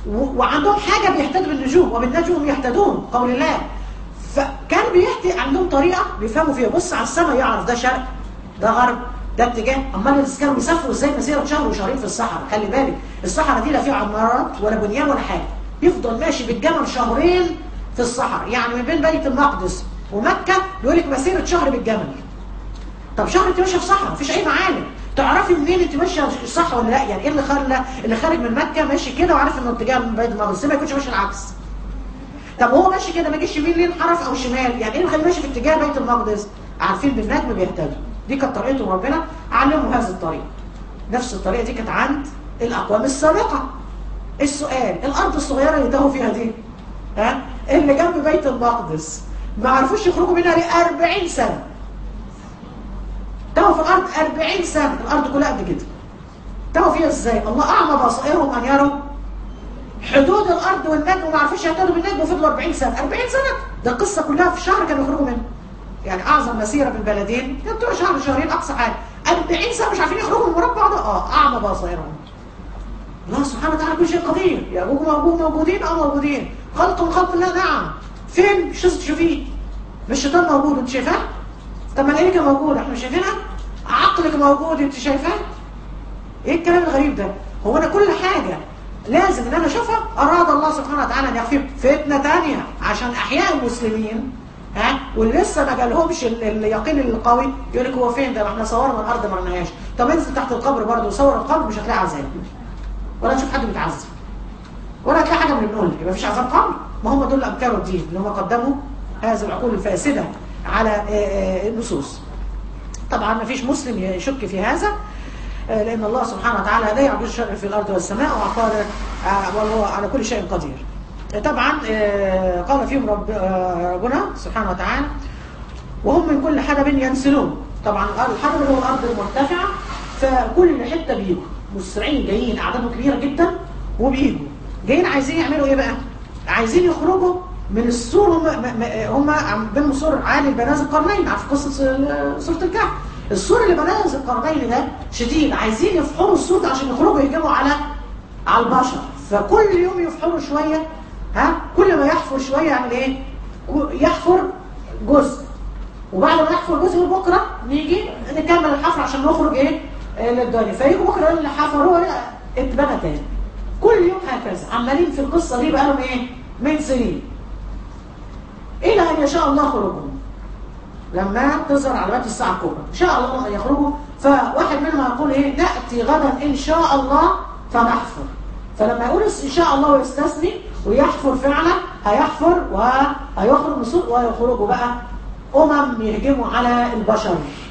وعندهم حاجة بيهتدوا بالنجوم، وبالنجوم يهتدون قول الله. فكان بيحكي عندهم طريقة بيفهموا فيها، بص على السماء يعرف ده شرق ده غرب ده اتجاه. امال الناس كانوا بيسافروا ازاي مسيرة شهر وشهرين في الصحراء؟ خلي بالك الصحراء دي لا فيها عمارات ولا بنيان ولا حاجة، يفضل ماشي بالجمل شهرين في الصحراء، يعني من بين بيت المقدس ومكة يقول لك مسيرة شهر بالجمل. طب شهر انت ماشيه في صحراء مفيش اي معالم، تعرفي منين انت ماشيه صح ولا لا؟ يعني ايه اللي خلى اللي خارج من مكه ماشي كده وعارف انه اتجاه من بيت المقدس ما يكونش ماشي العكس؟ طب هو ماشي كده ما يجيش يمين ليه انحرف او شمال؟ يعني ايه اللي خليه ماشي في اتجاه بيت المقدس؟ عارفين بالنجم بيهتدوا. دي كانت طريقتهم، ربنا علمهم هذه الطريقه. نفس الطريقه دي كانت عند الاقوام السابقه. السؤال، الارض الصغيره اللي تاهوا فيها دي ها اللي جنب بيت المقدس ما عرفوش يخرجوا منها ل أربعين سنه. تاهوا في الارض أربعين سنه، الارض كلها قد كده. تاهوا فيها ازاي؟ الله اعمى بصائرهم ان يروا حدود الارض والنجم وما عرفوش يهتدوا بالنجم وفضلوا أربعين سنه. أربعين سنه ده القصه كلها في شهر كانوا يخرجوا منها. يعني اعظم مسيره من بلدين كانت تبقى شهر شهرين اقصى حاجه. أربعين سنه مش عارفين يخرجوا من المربع ده. اه اعمى بصائرهم. الله سبحانه وتعالى كل شيء قدير. يا ابوك موجود موجودين اه موجودين. خلق من خلق الله نعم. فين؟ مش لازم تشوفيه. مش الشيطان موجود انت شايفاه؟ طب ما العينيك موجوده احنا مش شايفينها؟ عقلك موجود انت شايفاه؟ ايه الكلام الغريب ده؟ هو انا كل حاجه لازم ان انا اشوفها؟ اراد الله سبحانه وتعالى ان يخفي فتنه ثانيه عشان احياء المسلمين ها واللي لسه ما جالهمش اليقين القوي يقول لك هو فين ده؟ ما احنا صورنا الارض ما رناهاش. طب انزل تحت القبر برضه وصور القبر مش هتلاقي عذاب ولا تشوف حد بيتعذب ولا هتلاقي حاجه من اللي بنقول لك ما فيش عذاب قبر. ما هم دول انكروا الدين اللي هم قدموا هذه العقول الفاسده على النصوص. طبعا ما فيش مسلم يشك في هذا لأن الله سبحانه وتعالى لا يعبد الشر في الأرض والسماء وقال والله على كل شيء قدير. طبعا قال فيهم رب ربنا سبحانه وتعالى وهم من كل حدب ينسلون. طبعا الحدب هو الأرض المرتفعة فكل حتة بيجوا مسرعين جايين أعدادهم كبيرة جدا وبيجوا جايين عايزين يعملوا إيه بقى؟ عايزين يخرجوا من السور. هم هم بين سور عالي البناز القرنين. عارف قصة سورة الكهف؟ السور اللي بناز القرنين ده شديد عايزين يفحروا السور ده عشان يخرجوا يهجموا على على البشر. فكل يوم يفحروا شوية ها كل ما يحفر شوية يعمل ايه؟ يحفر جزء وبعد ما يحفر جزء بكرة نيجي نكمل الحفر عشان نخرج ايه للدنيا. فيجوا بكرة اللي حفروه اتبنى تاني. كل يوم هكذا عمالين في القصة دي بقالهم ايه؟ من سنين إلى أن يشاء الله خروجهم. لما تظهر علامات الساعة الكبرى إن شاء الله أن يخرجوا. فواحد منهم يقول إيه؟ نأتي غدا إن شاء الله فنحفر. فلما يقول إن شاء الله ويستثني ويحفر فعلا هيحفر وهيخرج مسوق ويخرجوا بقى أمم يهجموا على البشر.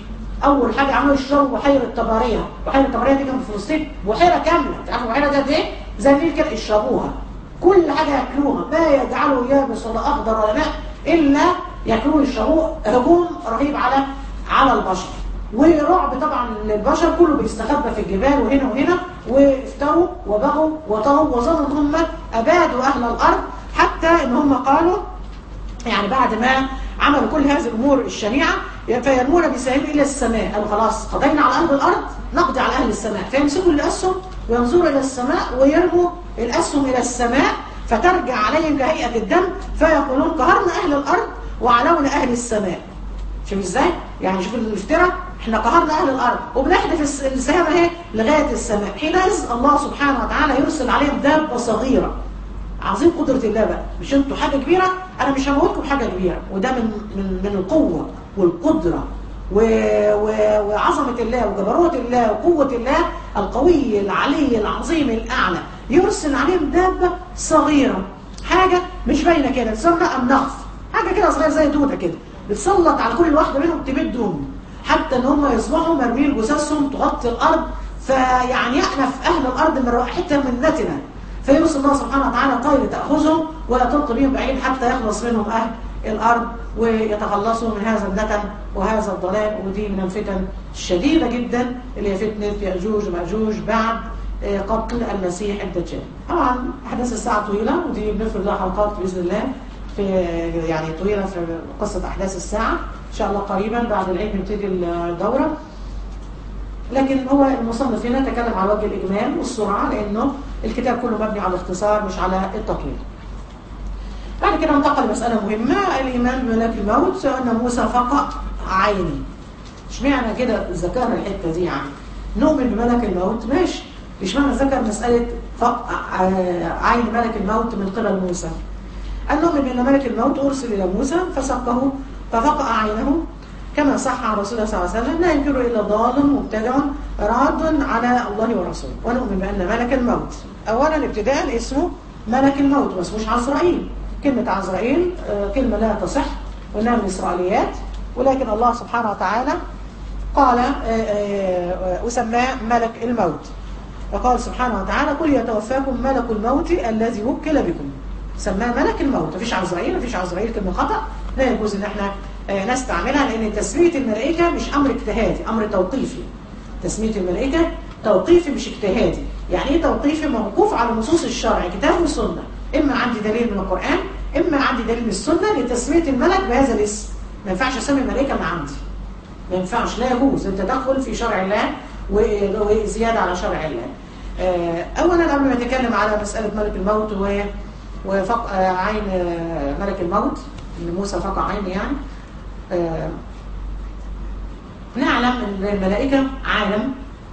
أول حاجة عملوا يشربوا بحيرة طبرية. بحيرة طبرية دي كانت في فلسطين بحيرة كاملة. تعرفوا البحيرة دي قد إيه؟ زي النيل كده يشربوها. كل حاجة يأكلوها ما يجعلوا يابس ولا أخضر ولا ماء إلا يأكلوه يشربوه. هجوم رهيب على على البشر ورعب طبعا للبشر. كله بيستخبى في الجبال وهنا وهنا وافتروا وبغوا وطغوا وظنوا ان هم أبادوا أهل الأرض حتى إن هم قالوا يعني بعد ما عملوا كل هذه الأمور الشنيعة فيرمون بسهم إلى السماء. قالوا خلاص قضينا على أهل الأرض نقضي على أهل السماء. فيمسكوا الأسهم وينظروا إلى السماء ويرموا الأسهم إلى السماء فترجع عليهم كهيئة الدم فيقولون قهرنا أهل الأرض وعلونا أهل السماء. شوف إزاي؟ يعني شوف الافتراء. إحنا قهرنا أهل الأرض وبنحدف السهام اهي لغاية السماء. حينئذ الله سبحانه وتعالى يرسل عليهم دابة صغيرة. عظيم قدرة الله بقى. مش انتوا حاجة كبيرة أنا مش هموتكم بحاجة كبيرة. وده من من من القوة والقدرة و... و... وعظمة الله وجبروت الله وقوة الله القوي العلي العظيم الأعلى. يرسل عليهم دابة صغيرة حاجة مش باينة كده تسمى النخف. حاجة كده صغيرة زي دودة كده بتسلط على كل واحدة منهم تبدهم حتى ان هم يصبحوا مرمين جثثهم تغطي الأرض. فيعني يأنف أهل الأرض من رائحتها من نتنة. فيرسل الله سبحانه وتعالى قائل تأخذهم ولا تلقي بهم بعيد حتى يخلص منهم أهل الأرض ويتخلصوا من هذا النتن وهذا الضلال. ودي من الفتن الشديدة جدا اللي هي فتنة يأجوج ومأجوج بعد قتل المسيح الدجال. طبعا أحداث الساعة طويلة ودي بنفرد لها حلقات بإذن الله في يعني طويلة في قصة أحداث الساعة. إن شاء الله قريبا بعد العيد نبتدي الدورة. لكن هو المصنف هنا تكلم على وجه الإجمال والسرعة لأنه الكتاب كله مبني على الاختصار مش على التطويل. بعد كده انتقل لمسألة مهمة، الإيمان بملك الموت، أن موسى فقأ عيني. اشمعنى كده ذكر الحتة دي؟ يعني نؤمن بملك الموت ماشي، اشمعنى ذكر مسألة فقأ عين ملك الموت من قبل موسى؟ أن نؤمن بأن ملك الموت أرسل إلى موسى فسقه ففقأ عينه كما صح عن رسول الله صلى الله عليه وسلم، لا ينكر إلا ضال مبتدع راد على الله ورسوله. ونؤمن بأن ملك الموت أولا ابتداء اسمه ملك الموت ما اسموش عزرائيل. كلمة عزرائيل كلمة لا تصح وإنها من الإسرائيليات، ولكن الله سبحانه وتعالى قال أسماه ملك الموت، فقال سبحانه وتعالى قل يتوفاكم ملك الموت الذي وكل بكم. سماه ملك الموت، مفيش عزرائيل، مفيش عزرائيل كلمة خطأ لا يجوز إن احنا نستعملها، لأن تسمية الملائكة مش أمر اجتهادي، أمر توقيفي. تسمية الملائكة توقيفي مش اجتهادي. يعني ايه توقيفي؟ موقوف على نصوص الشرع كتاب وسنة، إما عندي دليل من القرآن إما عندي دليل من السنة لتسمية الملك بهذا الاسم. ما ينفعش أسمي الملائكة ما عندي، ما ينفعش، لا يجوز التدخل في شرع الله وزيادة على شرع الله. أولا قبل ما نتكلم على مسألة ملك الموت وفق عين ملك الموت إن موسى فقع عين، يعني آه نعلم ان الملائكة عالم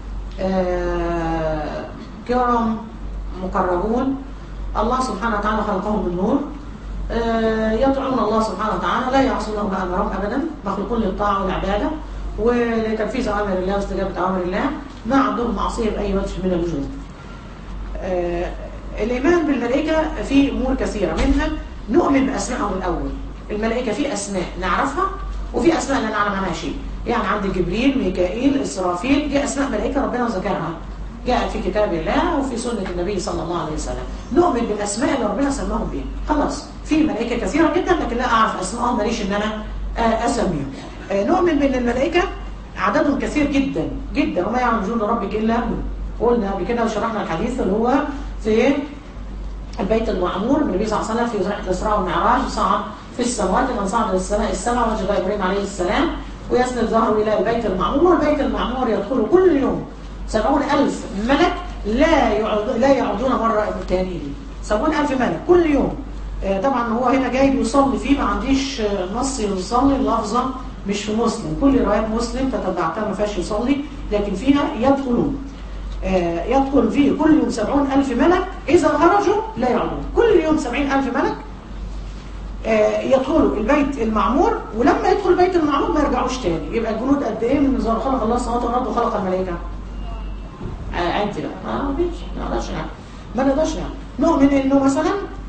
آه كرام مقربون، الله سبحانه وتعالى خلقهم من نور، آه يطيعون الله سبحانه وتعالى، لا يعصون الله ما امرهم ابدا، مخلوقون للطاعه والعباده ولتنفيذ اوامر الله واستجابه اوامر الله، ما عندهم معصيه باي وجه من الوجوه. آه الايمان بالملائكه في امور كثيره، منها نؤمن باسمائهم الاول. الملائكة في أسماء نعرفها وفي أسماء لا نعلم عنها شيء. يعني عند جبريل، ميكائيل، إسرافيل، دي أسماء ملائكة ربنا ذكرها، جاءت في كتاب الله وفي سنة النبي صلى الله عليه وسلم. نؤمن بالأسماء اللي ربنا سماهم بيها. خلاص، في ملائكة كثيرة جدا لكن لا أعرف أسمائهم، ماليش إن أنا أسميهم. نؤمن بأن الملائكة عددهم كثير جدا جدا، وما يعلم جنود ربك إلا هو. قلنا قبل كده وشرحنا الحديث اللي هو في البيت المعمور، النبي صلى الله عليه وسلم في رحلة الإسراء والمعراج صعد في السماوات، من صعد إلى السماء السبع وجد إبراهيم عليه السلام ويسند ظهره إلى البيت المعمور، والبيت المعمور يدخل كل يوم سبعون ألف ملك لا يعود لا يعودون مرة ثانية. سبعون ألف ملك كل يوم. آه طبعا هو هنا جاي بيصلي فيه، ما عنديش نص يصلي، اللفظة مش في مسلم، كل روايات مسلم تتبعتها ما فيهاش يصلي، لكن فيها يدخلون. آه يدخل فيه كل يوم سبعون ألف ملك، إذا خرجوا لا يعودون. كل يوم سبعين ألف ملك آه يدخلوا البيت المعمور، ولما يدخل البيت المعمور ما يرجعوش تاني. يبقى الجنود قد ايه من نظام خلق الله السماوات والارض وخلق الملائكه؟ آه انت بقى ما فيش، ما نقدرش نعمل ما نقدرش نعمل. نؤمن انه مثلا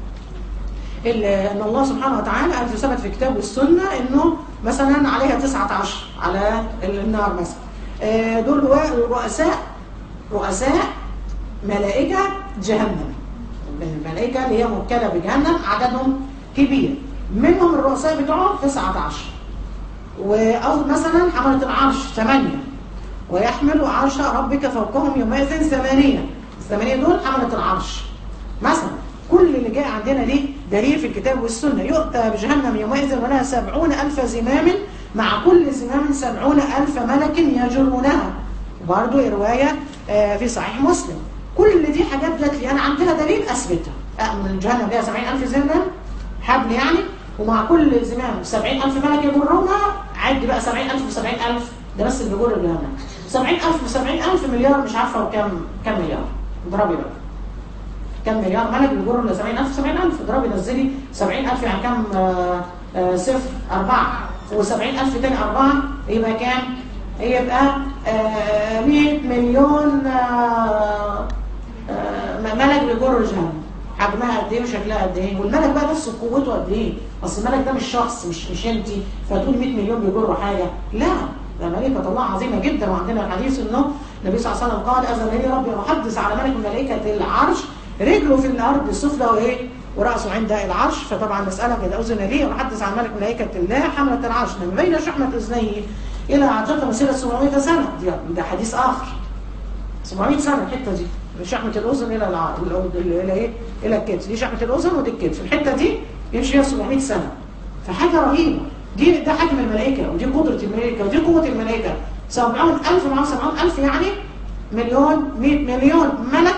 ان الله سبحانه وتعالى قال ثبت في الكتاب والسنه انه مثلا عليها تسعة عشر على النار مثلا. آه دول رؤساء رؤساء ملائكه جهنم، الملائكه اللي هي موكله بجهنم عددهم كبير، منهم الرؤساء بتوعهم تسعة عشر. أو مثلا حملة العرش ثمانية، ويحمل عرش ربك فوقهم يومئذ ثمانية. الثمانية دول حملة العرش مثلا. كل اللي جاء عندنا ليه دليل في الكتاب والسنة. يؤتى بجهنم يومئذ ولها سبعون ألف زمام، مع كل زمام سبعون ألف ملك يجرونها. وبرضه رواية في صحيح مسلم. كل دي حاجات جات لي أنا عندها دليل أثبتها. من جهنم لها سبعين ألف زمام حبل يعني، ومع كل زمام سبعين ألف ملك يجرونها. عد بقى سبعين ألف وسبعين ألف، ده بس اللي بيجر الجهنم. سبعين ألف وسبعين ألف مليار، مش عارفة وكم كم مليار. اضربي بقى كم مليار ملك بيجروا ل سبعين ألف سبعين ألف، اضربي نزلي سبعين ألف يعني كم؟ آه آه صفر أربعة، وسبعين ألف تاني أربعة يبقى كام؟ يبقى آه مية مليون آه آه ملك بيجروا الجهنم. حجمها قد ايه وشكلها قد ايه، والملك بقى نفسه قوته قد ايه. اصل الملك ده مش شخص، مش مش انت فتقول مية مليون بيجروا حاجه، لا، ده ملائكه الله عظيمه جدا. وعندنا الحديث انه النبي صلى الله عليه وسلم قال اذن لي ربي احدث على ملك من ملائكه العرش رجله في الارض السفلى وايه وراسه عند العرش. فطبعا المساله كده اذن لي احدث على ملك ملائكه الله حمله العرش من بين شحمه اذنيه الى عجلة مسيره سبعمائة سنه. ده حديث اخر. سبعمائة سنه الحته دي من شحمة الأذن إلى الع... إلى إيه؟ إلى الكتف. دي شحمة الأذن ودي الكتف. الحتة دي يمشي فيها سبعمائة سنة. فحاجة رهيبة. دي ده حجم الملائكة، ودي قدرة الملائكة، ودي قوة الملائكة. سبعون ألف مع سبعون ألف يعني مليون، مئة مليون ملك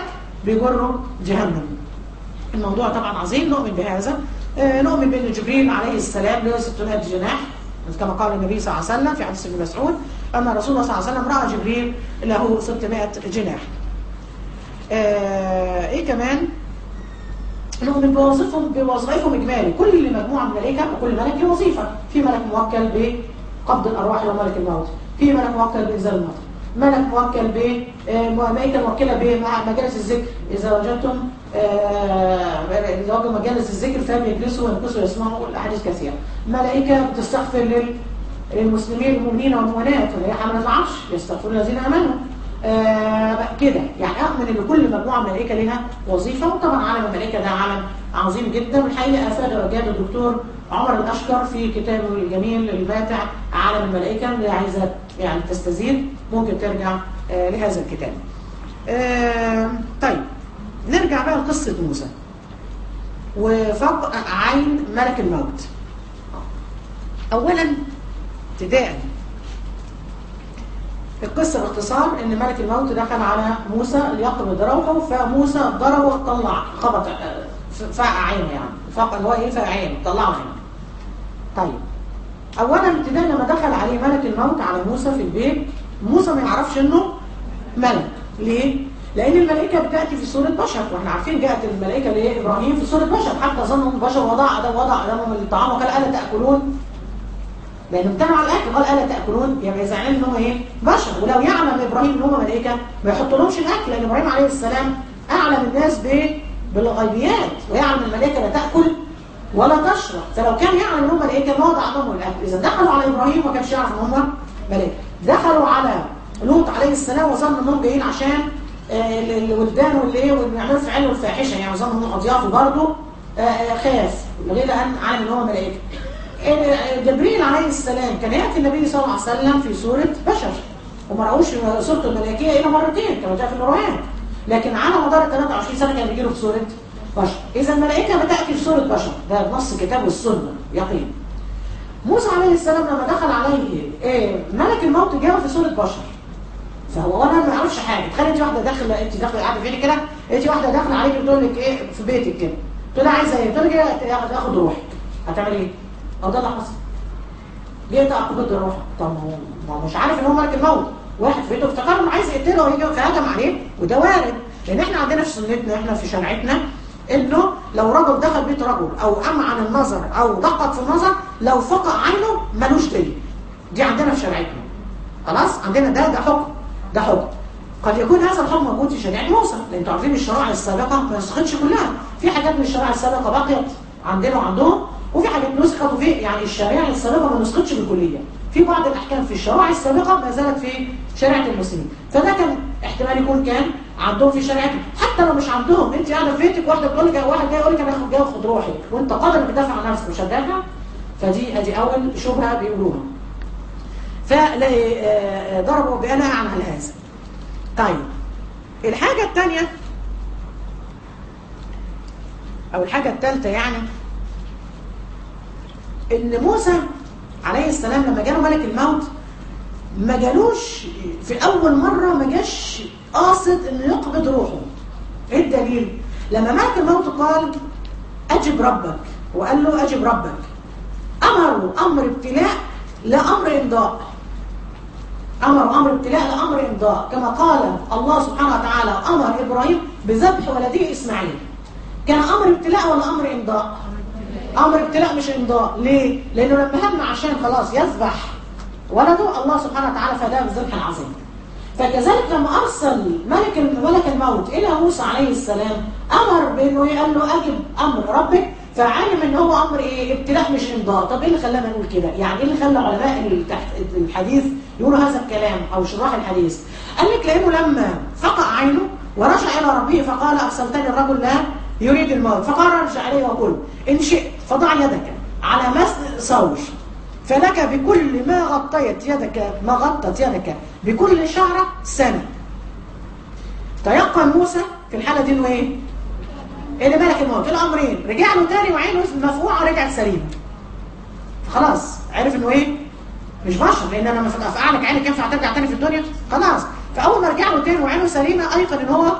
بيجره جهنم. الموضوع طبعا عظيم، نؤمن بهذا. آه نؤمن بأن جبريل عليه السلام له ستمائة جناح كما قال النبي صلى الله عليه وسلم في حديث ابن مسعود أن رسول الله صلى الله عليه وسلم رأى جبريل له ستمائة جناح. آه إيه كمان؟ نؤمن بوظيفهم بوظائفهم إجمالي، كل مجموعة من الملائكة وكل ملك له وظيفة. في ملك موكل بقبض الأرواح اللي هو ملك الموت، في ملك موكل بإنزال المطر، ملك موكل ب ملائكة موكلة بمجالس الذكر، إذا وجدتم إذا وجدوا مجالس الذكر فهم يجلسوا وينقصوا ويسمعوا الأحاديث كثيرة. ملائكة بتستغفر للمسلمين المؤمنين والمؤمنات وهي حملة العرش يستغفرون الذين آمنوا. آه كده يعني أؤمن إن كل مجموعة من الملائكة لها وظيفة. وطبعا عالم الملائكة ده عالم عظيم جدا، والحقيقة أفاد وأجاد الدكتور عمر الأشقر في كتابه الجميل الماتع عالم الملائكة. اللي عايزة يعني تستزيد ممكن ترجع آه لهذا الكتاب. آه طيب نرجع بقى لقصة موسى وفق عين ملك الموت. أولا ابتداء القصة باختصار ان ملك الموت دخل على موسى ليقبض روحه، فموسى ضربه وطلع خبط فقع عينه، يعني فقع اللي هو ايه فقع عينه طلعه عينه. طيب اولا ابتداء لما دخل عليه ملك الموت على موسى في البيت، موسى ما يعرفش انه ملك. ليه؟ لان الملائكه بتاتي في صوره بشر، واحنا عارفين جاءت الملائكه لابراهيم في صوره بشر، حتى ظنهم بشر وضع ادم وضع ادمهم الطعام وقال الا تاكلون، لأنه امتنعوا على الأكل. قال ألا تأكلون؟ يبقى زعلان إن هم إيه؟ بشر. ولو يعلم إبراهيم إن هم ملائكة ما يحطولهمش الأكل، لأن إبراهيم عليه السلام أعلم الناس بالغيبيات، ويعلم الملائكة لا تأكل ولا تشرب. فلو كان يعلم إن هم ملائكة ما وضع لهم الأكل. إذا دخلوا على إبراهيم ما كانش يعرف إن هم ملائكة. دخلوا على لوط عليه السلام وظنوا إنهم جايين عشان آه الولدان واللي ويعملوا فعل والفاحشة، يعني ظنوا إنهم أضيافه برضه. آه خاف لغير أن علم إن هم ملائكة. جبريل عليه السلام كان يأتي النبي صلى الله عليه وسلم في صورة بشر، وما رأوش صورته الملائكية إلا مرتين كما جاء في الروايات، لكن على مدار ثلاثة وعشرين سنة كان بيجيله في صورة بشر. إذا الملائكة بتأتي في صورة بشر، ده نص كتاب والسنة يقين. موسى عليه السلام لما دخل عليه إيه ملك الموت جاء في صورة بشر، فهو أنا ما يعرفش حاجة. تخيل أنت واحدة داخلة، أنت داخلة قاعدة فين كده، أنت واحدة داخلة عليك بتقول لك إيه في بيتك كده، تقول لها عايزة إيه؟ تقول لك آخد روحك، هتعمل إيه؟ أو ده اللي حصل. جيت أقبض الروح، طب ما هو مش عارف إن هو ملك الموت. واحد في بيته افتكر إنه عايز يقتله ويجي فهجم عليه، وده وارد، لأن إحنا عندنا في سنتنا، إحنا في شريعتنا، إنه لو رجل دخل بيت رجل أو أم عن النظر أو دقق في النظر، لو فقع عينه ملوش دليل. دي عندنا في شريعتنا. خلاص؟ عندنا ده ده حكم، ده حكم. قد يكون هذا الحكم موجود في شريعة موسى، لأن أنتوا عارفين الشرائع السابقة ما نسختش كلها، في حاجات من الشرائع السابقة بقيت عندنا وعندهم، وفي حاجات نسخت، وفي يعني الشريعة السابقة ما نسختش بالكلية. في بعض الأحكام في الشرائع السابقة ما زالت في شريعة المسلمين، فده كان احتمال يكون كان عندهم في شريعتهم. حتى لو مش عندهم، أنت قاعدة في بيتك واحدة بتقول لك، واحد جاي يقول لك أنا هاخد جاي أخد روحك، وأنت قادر إنك تدافع عن نفسك مش هتدافع، فدي أدي أول شبهة بيقولوها. فضربوا بناء عن هذا. طيب الحاجة الثانية أو الحاجة الثالثة يعني إن موسى عليه السلام لما جاله ملك الموت ما جالوش في أول مرة، ما جاش قاصد إنه يقبض روحه. إيه الدليل؟ لما ملك الموت قال أجب ربك، وقال له أجب ربك، أمروا أمر ابتلاء لأمر إمضاء. أمروا أمر ابتلاء لأمر إمضاء، كما قال الله سبحانه وتعالى أمر إبراهيم بذبح ولده إسماعيل. كان أمر ابتلاء ولا أمر إمضاء؟ أمر ابتلاء مش إمضاء. ليه؟ لأنه لما هم عشان خلاص يذبح ولده، الله سبحانه وتعالى فداه بالذبح العظيم. فكذلك لما أرسل ملك ملك الموت إلى موسى عليه السلام، أمر بأنه قال له أجب أمر ربك، فعلم ان هو امر ايه ابتلاء مش امضاء. طب ايه اللي خلانا نقول كده؟ يعني ايه اللي خلى علماء الحديث يقولوا هذا الكلام او شراح الحديث؟ قال لك لانه لما فقع عينه ورجع الى ربه فقال ارسلتني الرجل لا يريد الموت، فقال ارجع اليه وقل ان شئت فضع يدك على مسد صوش، فلك بكل ما غطيت يدك ما غطت يدك بكل شعره سنه. تيقن موسى في الحاله دي انه ايه؟ اللي ملك الموت الامرين، رجع له تاني وعينه مفقوعه رجعت سليمه. خلاص عرف انه ايه؟ مش بشر، لان انا لما افقع لك عينك ينفع ترجع تاني في الدنيا؟ خلاص. فاول ما رجع له تاني وعينه سليمه ايقن ان هو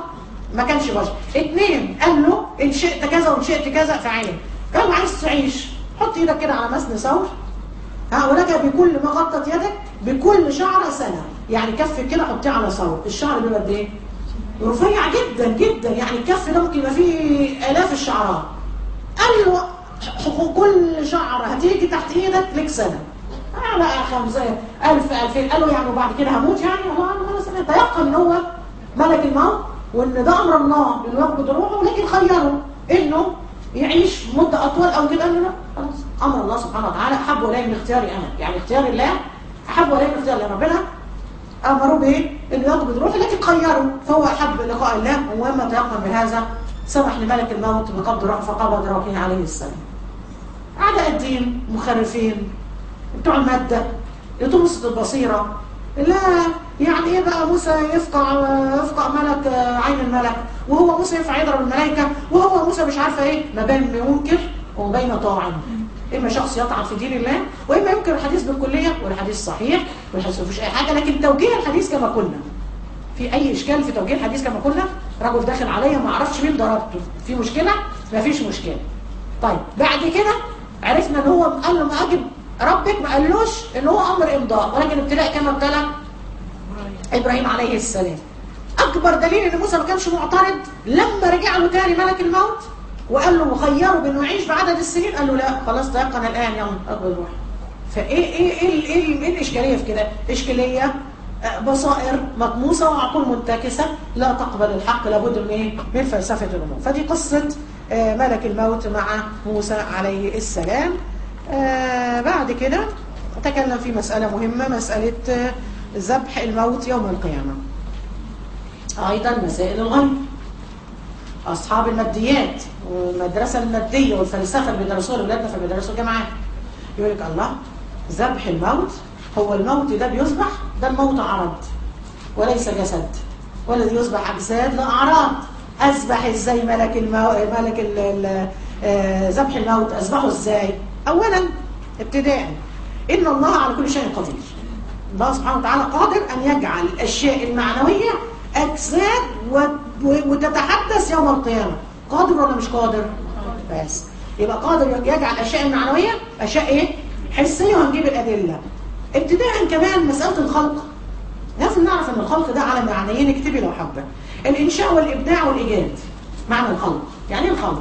ما كانش بشر. اثنين قال له ان شئت كذا وان شئت كذا فعين. قال له عايز تعيش حط ايدك كده على مسن ثور، ها، ولك بكل ما غطت يدك بكل شعره سنه، يعني كف كده حطيه على ثور. الشعر بيبقى قد ايه؟ رفيع جدا جدا، يعني الكف ده ممكن يبقى فيه الاف الشعرات. قال له كل شعره هتيجي تحت ايدك لك سنه. اه بقى خمسة ألف ألفين. قال له يعني وبعد كده هموت يعني؟ الله أنا سنة. تيقن ان هو ملك الموت وان ده امر الله انه يقبض روحه، ولكن خيره انه يعيش مده اطول او كده. قال له لا خلاص، امر الله سبحانه وتعالى احب الي من اختياري انا، يعني اختيار الله احب الي من اختيار الله. ربنا امره بايه؟ انه يقبض روحه لكن خيره، فهو احب لقاء الله. وما تيقن بهذا سمح لملك الموت بقبض روحه فقبض روحه عليه السلام. اعداء الدين مخرفين بتوع الماده يطمسوا البصيره. لا يعني ايه بقى موسى يفقع يفقع ملك عين الملك، وهو موسى ينفع يضرب الملائكه، وهو موسى مش عارفه ايه. ما بين منكر وما بين طاعن. اما شخص يطعن في دين الله، واما ينكر الحديث بالكليه والحديث صحيح والحديث ما فيش اي حاجه. لكن توجيه الحديث كما قلنا، في اي اشكال في توجيه الحديث كما قلنا؟ رجل داخل عليا ما اعرفش مين ضربته، في مشكله؟ ما فيش مشكله. طيب بعد كده عرفنا ان هو قال له ما اجب ربك، ما قالوش ان هو امر امضاء، ولكن ابتلاء كما ابتلى ابراهيم عليه السلام. اكبر دليل ان موسى ما كانش معترض لما رجع له تاني ملك الموت وقال له وخيره بانه يعيش بعدد السنين، قال له لا خلاص تيقن الان يلا اقبل روح. فايه ايه ايه ايه, إيه, إيه الاشكاليه في كده؟ اشكاليه بصائر مطموسه وعقول منتكسه لا تقبل الحق، لابد من ايه؟ من فلسفه الامور. فدي قصه ملك الموت مع موسى عليه السلام. آه بعد كده تكلم في مسألة مهمة، مسألة ذبح الموت يوم القيامة. أيضا مسائل الغيب. أصحاب الماديات والمدرسة المادية والفلسفة اللي بيدرسوها لأولادنا في المدارس والجامعات يقول لك الله ذبح الموت، هو الموت ده بيذبح؟ ده الموت عرض وليس جسد، والذي يذبح أجساد لا أعراض. أذبح إزاي ملك الموت؟ ملك ذبح الموت أذبحه إزاي؟ أولا ابتداء إن الله على كل شيء قدير. الله سبحانه وتعالى قادر أن يجعل الأشياء المعنوية أجساد وتتحدث يوم القيامة. قادر ولا مش قادر؟ بس يبقى قادر يجعل الأشياء المعنوية أشياء إيه؟ حسية، وهنجيب الأدلة. ابتداء كمان مسألة الخلق، لازم نعرف أن الخلق ده على معنيين، اكتبي لو حابة. الإنشاء والإبداع والإيجاد. معنى الخلق يعني الخلق،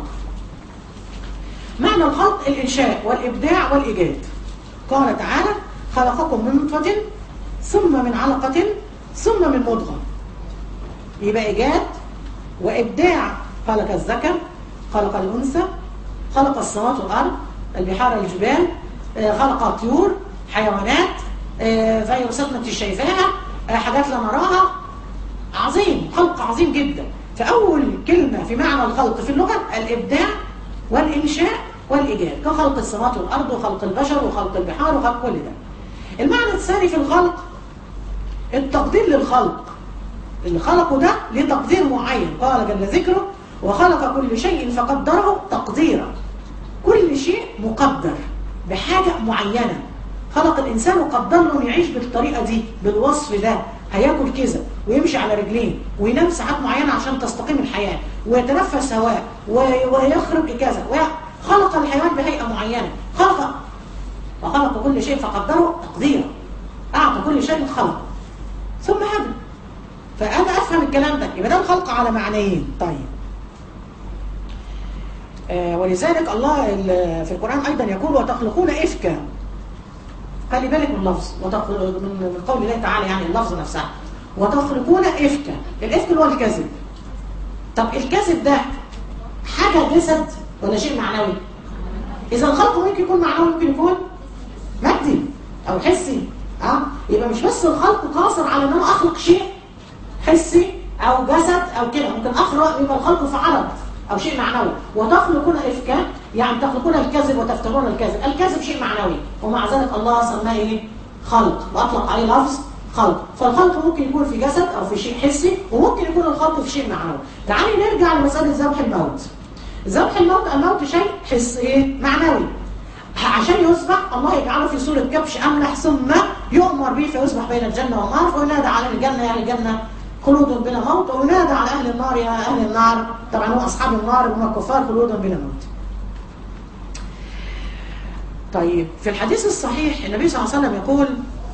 معنى الخلق الإنشاء والإبداع والإيجاد. قال تعالى خلقكم من نطفة ثم من علقة ثم من مضغة. يبقى إيجاد وإبداع. خلق الذكر، خلق الأنثى، خلق السماوات والأرض، البحار والجبال، خلق الطيور، حيوانات، فيروسات ما انتش شايفاها، حاجات لا نراها. عظيم، خلق عظيم جدا. فأول كلمة في معنى الخلق في اللغة الإبداع والإنشاء والإيجاد، كخلق السماوات والأرض وخلق البشر وخلق البحار وخلق كل ده. المعنى الثاني في الخلق التقدير للخلق. اللي خلقه ده ليه تقدير معين. قال جل ذكره وخلق كل شيء فقدره تقديرا. كل شيء مقدر بحاجة معينة. خلق الإنسان وقدر له يعيش بالطريقة دي بالوصف ده، هياكل كذا ويمشي على رجلين وينام ساعات معينة عشان تستقيم الحياة ويتنفس هواء ويخرج كذا. خلق الحيوان بهيئة معينة. خلق وخلق كل شيء فقدره تقديرا. أعطى كل شيء خلق ثم هدى. فأنا أفهم الكلام ده، يبقى ده الخلق على معنيين. طيب آه ولذلك الله في القرآن أيضا يقول وتخلقون إفكا. خلي بالك من اللفظ من قول الله تعالى، يعني اللفظ نفسها وتخلقون إفكا. الإفك اللي هو الكذب. طب الكذب ده حاجة جسد ولا شيء معنوي؟ إذا الخلق ممكن يكون معنوي ممكن يكون مادي أو حسي. أه؟ يبقى مش بس الخلق قاصر على أن أنا أخلق شيء حسي أو جسد أو كده، ممكن أخلق يبقى الخلق في عرض أو شيء معنوي. وتخلقون إفكا يعني تخلقون الكذب وتفترون الكذب. الكذب شيء معنوي ومع ذلك الله سماه إيه؟ خلق، وأطلق عليه لفظ خلق. فالخلق ممكن يكون في جسد أو في شيء حسي، وممكن يكون الخلق في شيء معنوي. تعالي نرجع لمسألة ذبح الموت. ذبح الموت، الموت شيء حس ايه؟ معنوي. عشان يذبح الله يجعله في صورة كبش أملح ثم يؤمر به فيذبح بين الجنة والنار، فينادى على الجنة يعني الجنة خلود بلا موت، وينادى على أهل النار يا أهل النار، طبعا هم أصحاب النار وهم الكفار، خلود بلا موت. طيب في الحديث الصحيح النبي صلى الله عليه وسلم يقول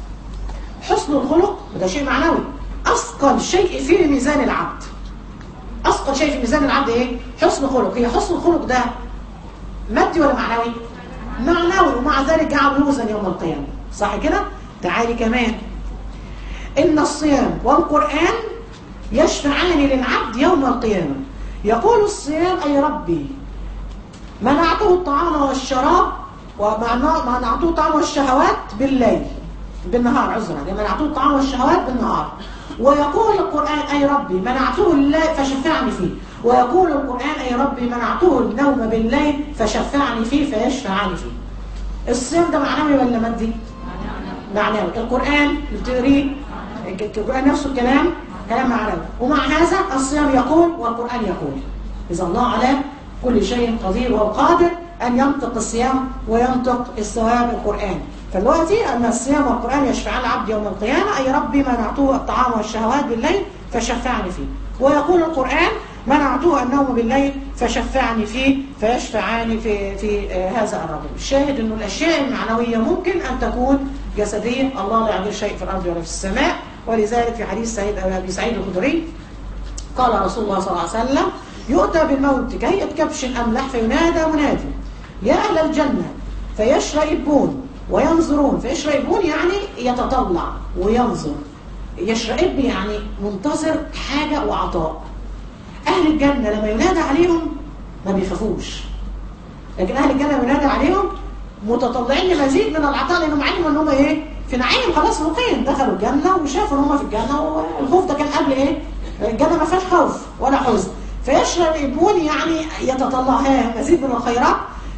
حسن الخلق، وده شيء معنوي، أثقل شيء في ميزان العبد. أثقل شيء في ميزان العبد إيه؟ حسن خلق. هي حسن الخلق ده مادي ولا معنوي؟ معنوي، ومع ذلك جعل يوزن يوم القيامة، صح كده؟ تعالي كمان، إن الصيام والقرآن يشفعان للعبد يوم القيامة. يقول الصيام أي ربي منعته الطعام والشراب، ومنعته الطعام والشهوات بالليل بالنهار، عذرا منعته الطعام والشهوات بالنهار. ويقول القرآن أي ربي منعته الليل فشفعني فيه. ويقول القرآن أي ربي منعته النوم بالليل فشفعني فيه فيشفعني فيه. الصيام ده معنوي ولا مادي؟ معنوي. القرآن بتقريه، القرآن نفسه الكلام كلام معنوي، ومع هذا الصيام يقول والقرآن يقول. إذا الله على كل شيء قدير وهو قادر أن ينطق الصيام وينطق الثواب القرآن. فدلوقتي أن الصيام والقرآن يشفعان العبد يوم القيامة، أي ربي منعته الطعام والشهوات بالليل فشفعني فيه. ويقول القرآن منعته النوم بالليل فشفعني فيه فيشفعاني في في هذا الرجل. الشاهد أن الأشياء المعنوية ممكن أن تكون جسدية، الله لا يعجل شيء في الأرض ولا في السماء. ولذلك في حديث سيد أبي سعيد الخدري قال رسول الله صلى الله عليه وسلم يؤتى بالموت كهيئة كبش أملح فينادى منادي يا أهل الجنة فيشرئبون وينظرون. فيشرئبون يعني يتطلع وينظر، يشرئب يعني منتظر حاجة وعطاء. أهل الجنة لما ينادى عليهم ما بيخافوش، لكن أهل الجنة لما ينادى عليهم متطلعين لمزيد من العطاء، لأنهم علموا أنهم إيه في نعيم، خلاص مقيم، دخلوا الجنة وشافوا أنهم في الجنة، والخوف ده كان قبل إيه؟ الجنة ما فيهاش خوف ولا حزن. فيشرئبون يعني يتطلع مزيد من الخيرات،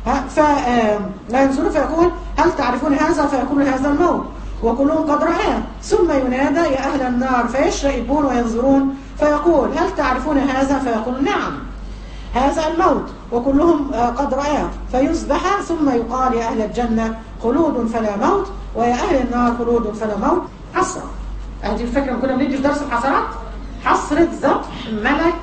فلا ينظرون فيقول هل تعرفون هذا فيقول هذا الموت وكلهم قد رآه. ثم ينادى يا أهل النار فيشرئبون وينظرون فيقول هل تعرفون هذا فيقول نعم هذا الموت وكلهم قد رآه. فيصبح ثم يقال يا أهل الجنة خلود فلا موت ويا أهل النار خلود فلا موت. حسرة، هذه الفكرة كنا بندي في درس الحسرات، حسرة ذبح ملك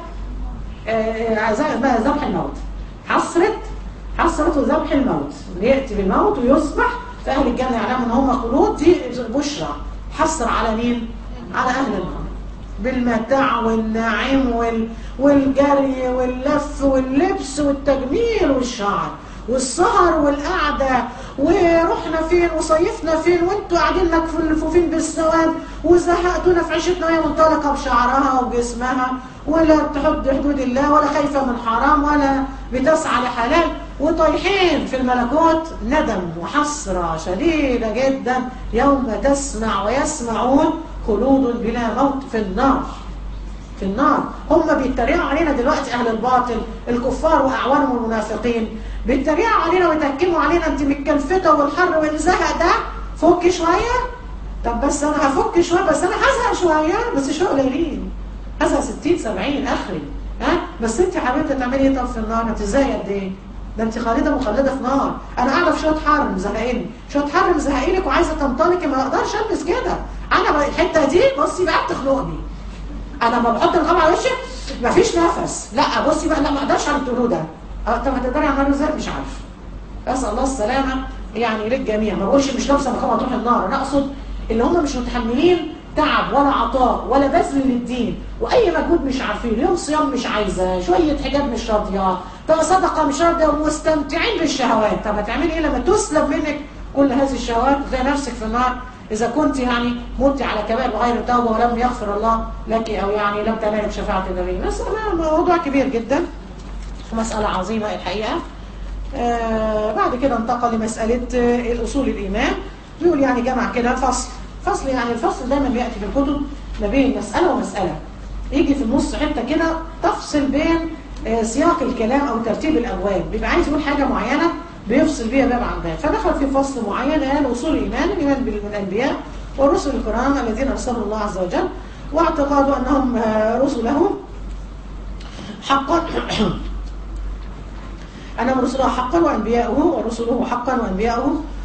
ذبح الموت، حسرة حسرة ذبح الموت، يأتي بالموت ويصبح فأهل الجنة يعلمون أن هم خلود، دي بشرى حسر على مين؟ على أهل النار بالمتاع والنعيم وال... والجري واللف واللبس والتجميل والشعر والسهر والقعدة، ورحنا فين وصيفنا فين وانتوا قاعدين مكفوفين بالسواد، وزهقتونا في عيشتنا وهي منطلقة بشعرها وجسمها، ولا تحد حدود الله ولا خايفة من حرام ولا بتسعى لحلال، وطايحين في الملكوت. ندم وحسرة شديدة جدا يوم تسمع ويسمعون خلود بلا موت في النار. في النار هم بيتريقوا علينا دلوقتي، أهل الباطل الكفار وأعوانهم المنافقين بيتريقوا علينا ويتهكموا علينا انت متكلفتة والحر والزهق ده فك شوية. طب بس أنا هفك شوية، بس أنا هزهق شوية، بس شوية قليلين، هزهق ستين سبعين آخري، ها بس انت حبيبتي تعملي ايه؟ طب في النار هتزهقي قد ايه؟ ده انت خالده مخلده في نار. انا قاعده في شويه حر مزهقيني، شويه حر مزهقينك وعايزه تنطلقي، ما اقدرش البس كده. انا الحته دي بصي بقى بتخنقني، انا ما بحط القمع على وشك مفيش نفس، لا بصي بقى لا ما اقدرش على التقولوا ده. اه طب هتقدري على النار ازاي؟ مش عارفه. اسال الله السلامه يعني للجميع. ما بقولش مش لابسه مقامه تروح النار، انا اقصد اللي هم مش متحملين تعب ولا عطاء ولا بذل للدين واي مجهود مش عارفين، يوم صيام مش عايزه، شويه حجاب مش راضيه، طب صدقه مش راضيه، ومستمتعين بالشهوات. طب هتعملي ايه لما تسلب منك كل هذه الشهوات وتلاقي نفسك في النار؟ اذا كنت يعني مت على كبائر بغير توبه ولم يغفر الله لك، او يعني لم تنالك شفاعه النبي. مساله موضوع كبير جدا ومساله عظيمه الحقيقه. آه بعد كده انتقل لمساله آه الاصول الايمان. بيقول يعني جمع كده فصل فصل يعني الفصل دايما بيأتي في الكتب ما بين مسألة ومسألة، يجي في النص حتة كده تفصل بين سياق الكلام أو ترتيب الأبواب، بيبقى عايز يقول حاجة معينة بيفصل بيها باب عن باب، فدخل في فصل معين قال أصول الإيمان، الإيمان بالأنبياء والرسل الكرام الذين أرسلهم الله عز وجل، واعتقادوا أنهم رسله حقا أنهم رسله حقا وأنبياؤه ورسله حقا وأنبياؤه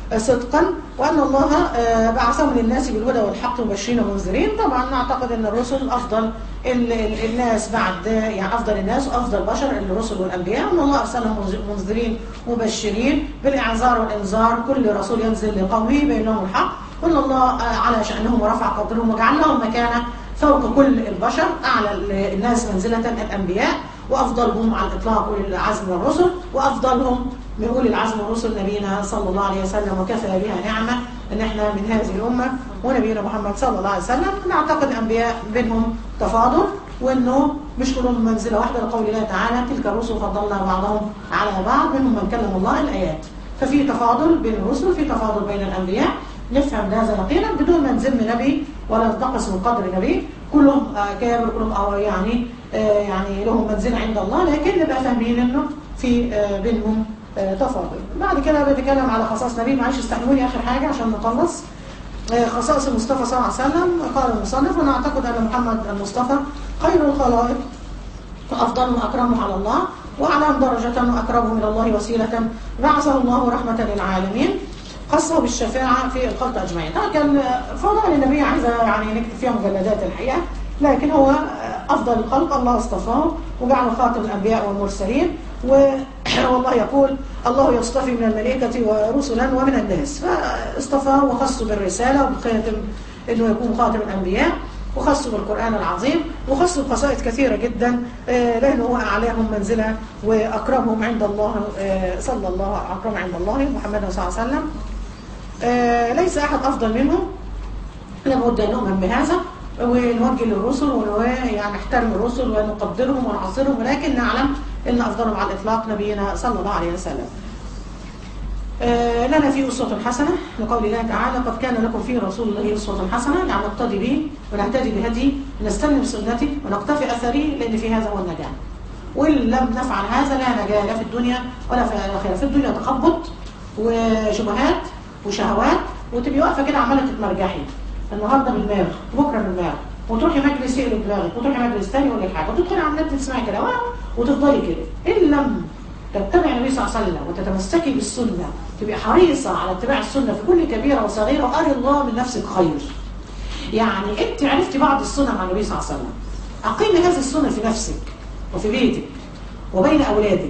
صدقا، وأن الله بعثهم للناس بالهدى والحق مبشرين ومنذرين. طبعا نعتقد أن الرسل أفضل الناس بعد يعني أفضل الناس وأفضل البشر الرسل والأنبياء، وأن الله أرسلهم منذرين مبشرين بالإعذار والإنذار. كل رسول ينزل لقومه يبين لهم الحق، وأن الله على شأنهم ورفع قدرهم وجعل لهم مكانة فوق كل البشر، أعلى الناس منزلة الأنبياء، وأفضلهم على الإطلاق أولي العزم والرسل، وأفضلهم من أولي العزم والرسل نبينا صلى الله عليه وسلم، وكفى بها نعمة أن احنا من هذه الأمة ونبينا محمد صلى الله عليه وسلم. نعتقد الأنبياء بينهم تفاضل، وأنه مش كلهم منزلة واحدة، لقول الله تعالى تلك الرسل فضلنا بعضهم على بعض منهم من كلم الله الآيات. ففي تفاضل بين الرسل، في تفاضل بين الأنبياء، نفهم هذا يقينا بدون ما نذم نبي ولا ننتقص من قدر نبي. كلهم كابر، كلهم يعني يعني لهم منزلة عند الله، لكن نبقى فاهمين انه في بينهم تفاضل. بعد كده بنتكلم على خصائص نبي. معلش استحملوني اخر حاجه عشان نخلص. خصائص المصطفى صلى الله عليه وسلم. قال المصنف: ونعتقد ان محمد المصطفى خير الخلائق وافضلهم واكرمهم على الله، واعلاهم درجه واقربهم الى الله وسيله، بعثه الله رحمه للعالمين، خاصه بالشفاعه في الخلق اجمعين. طبعا كان فضائل النبي عايزه يعني نكتب فيها مجلدات الحقيقه، لكن هو افضل الخلق، الله اصطفاه وجعله خاتم الانبياء والمرسلين. والله يقول: الله يصطفي من الملائكه ورسلا ومن الناس، فاصطفاه وخصه بالرساله وبخاتم انه يكون خاتم الانبياء، وخصه بالقرآن العظيم، وخصه بخصائص كثيرة جدا، لأنه هو أعلاهم منزلة وأكرمهم عند الله صلى الله أكرم عند الله محمد صلى الله عليه وسلم. ليس أحد أفضل منهم، لابد أن نؤمن بهذا ونوجه للرسل ونحترم الرسل ونقدرهم ونعصرهم، ولكن نعلم أن أفضلهم على الإطلاق نبينا صلى الله عليه وسلم. لنا في أسوة حسنة لقول الله تعالى: قد كان لكم في رسول الله أسوة حسنة، يعني نقتدي به ونهتدي بهديه ونستلم بسنته ونقتفي أثره، لأن في هذا هو النجاة. وإن لم نفعل هذا لا نجاة لا في الدنيا ولا في الآخرة. في الدنيا تخبط وشبهات وشهوات، وتبقي واقفة كده عمالة تتمرجحي، النهارده بدماغ بكره بدماغ، وتروحي مجلس يقلب دماغك، وتروحي مجلس ثاني يقول لك حاجه، وتدخلي على النت تسمعي كده وتفضلي كده. ان لم تتبعي النبي صلى الله عليه وسلم وتتمسكي بالسنه، تبقي حريصه على اتباع السنه في كل كبيره وصغيره، واري الله من نفسك خير. يعني انت عرفتي بعض السنه مع النبي صلى الله عليه وسلم، اقيمي هذه السنه في نفسك وفي بيتك وبين اولادك.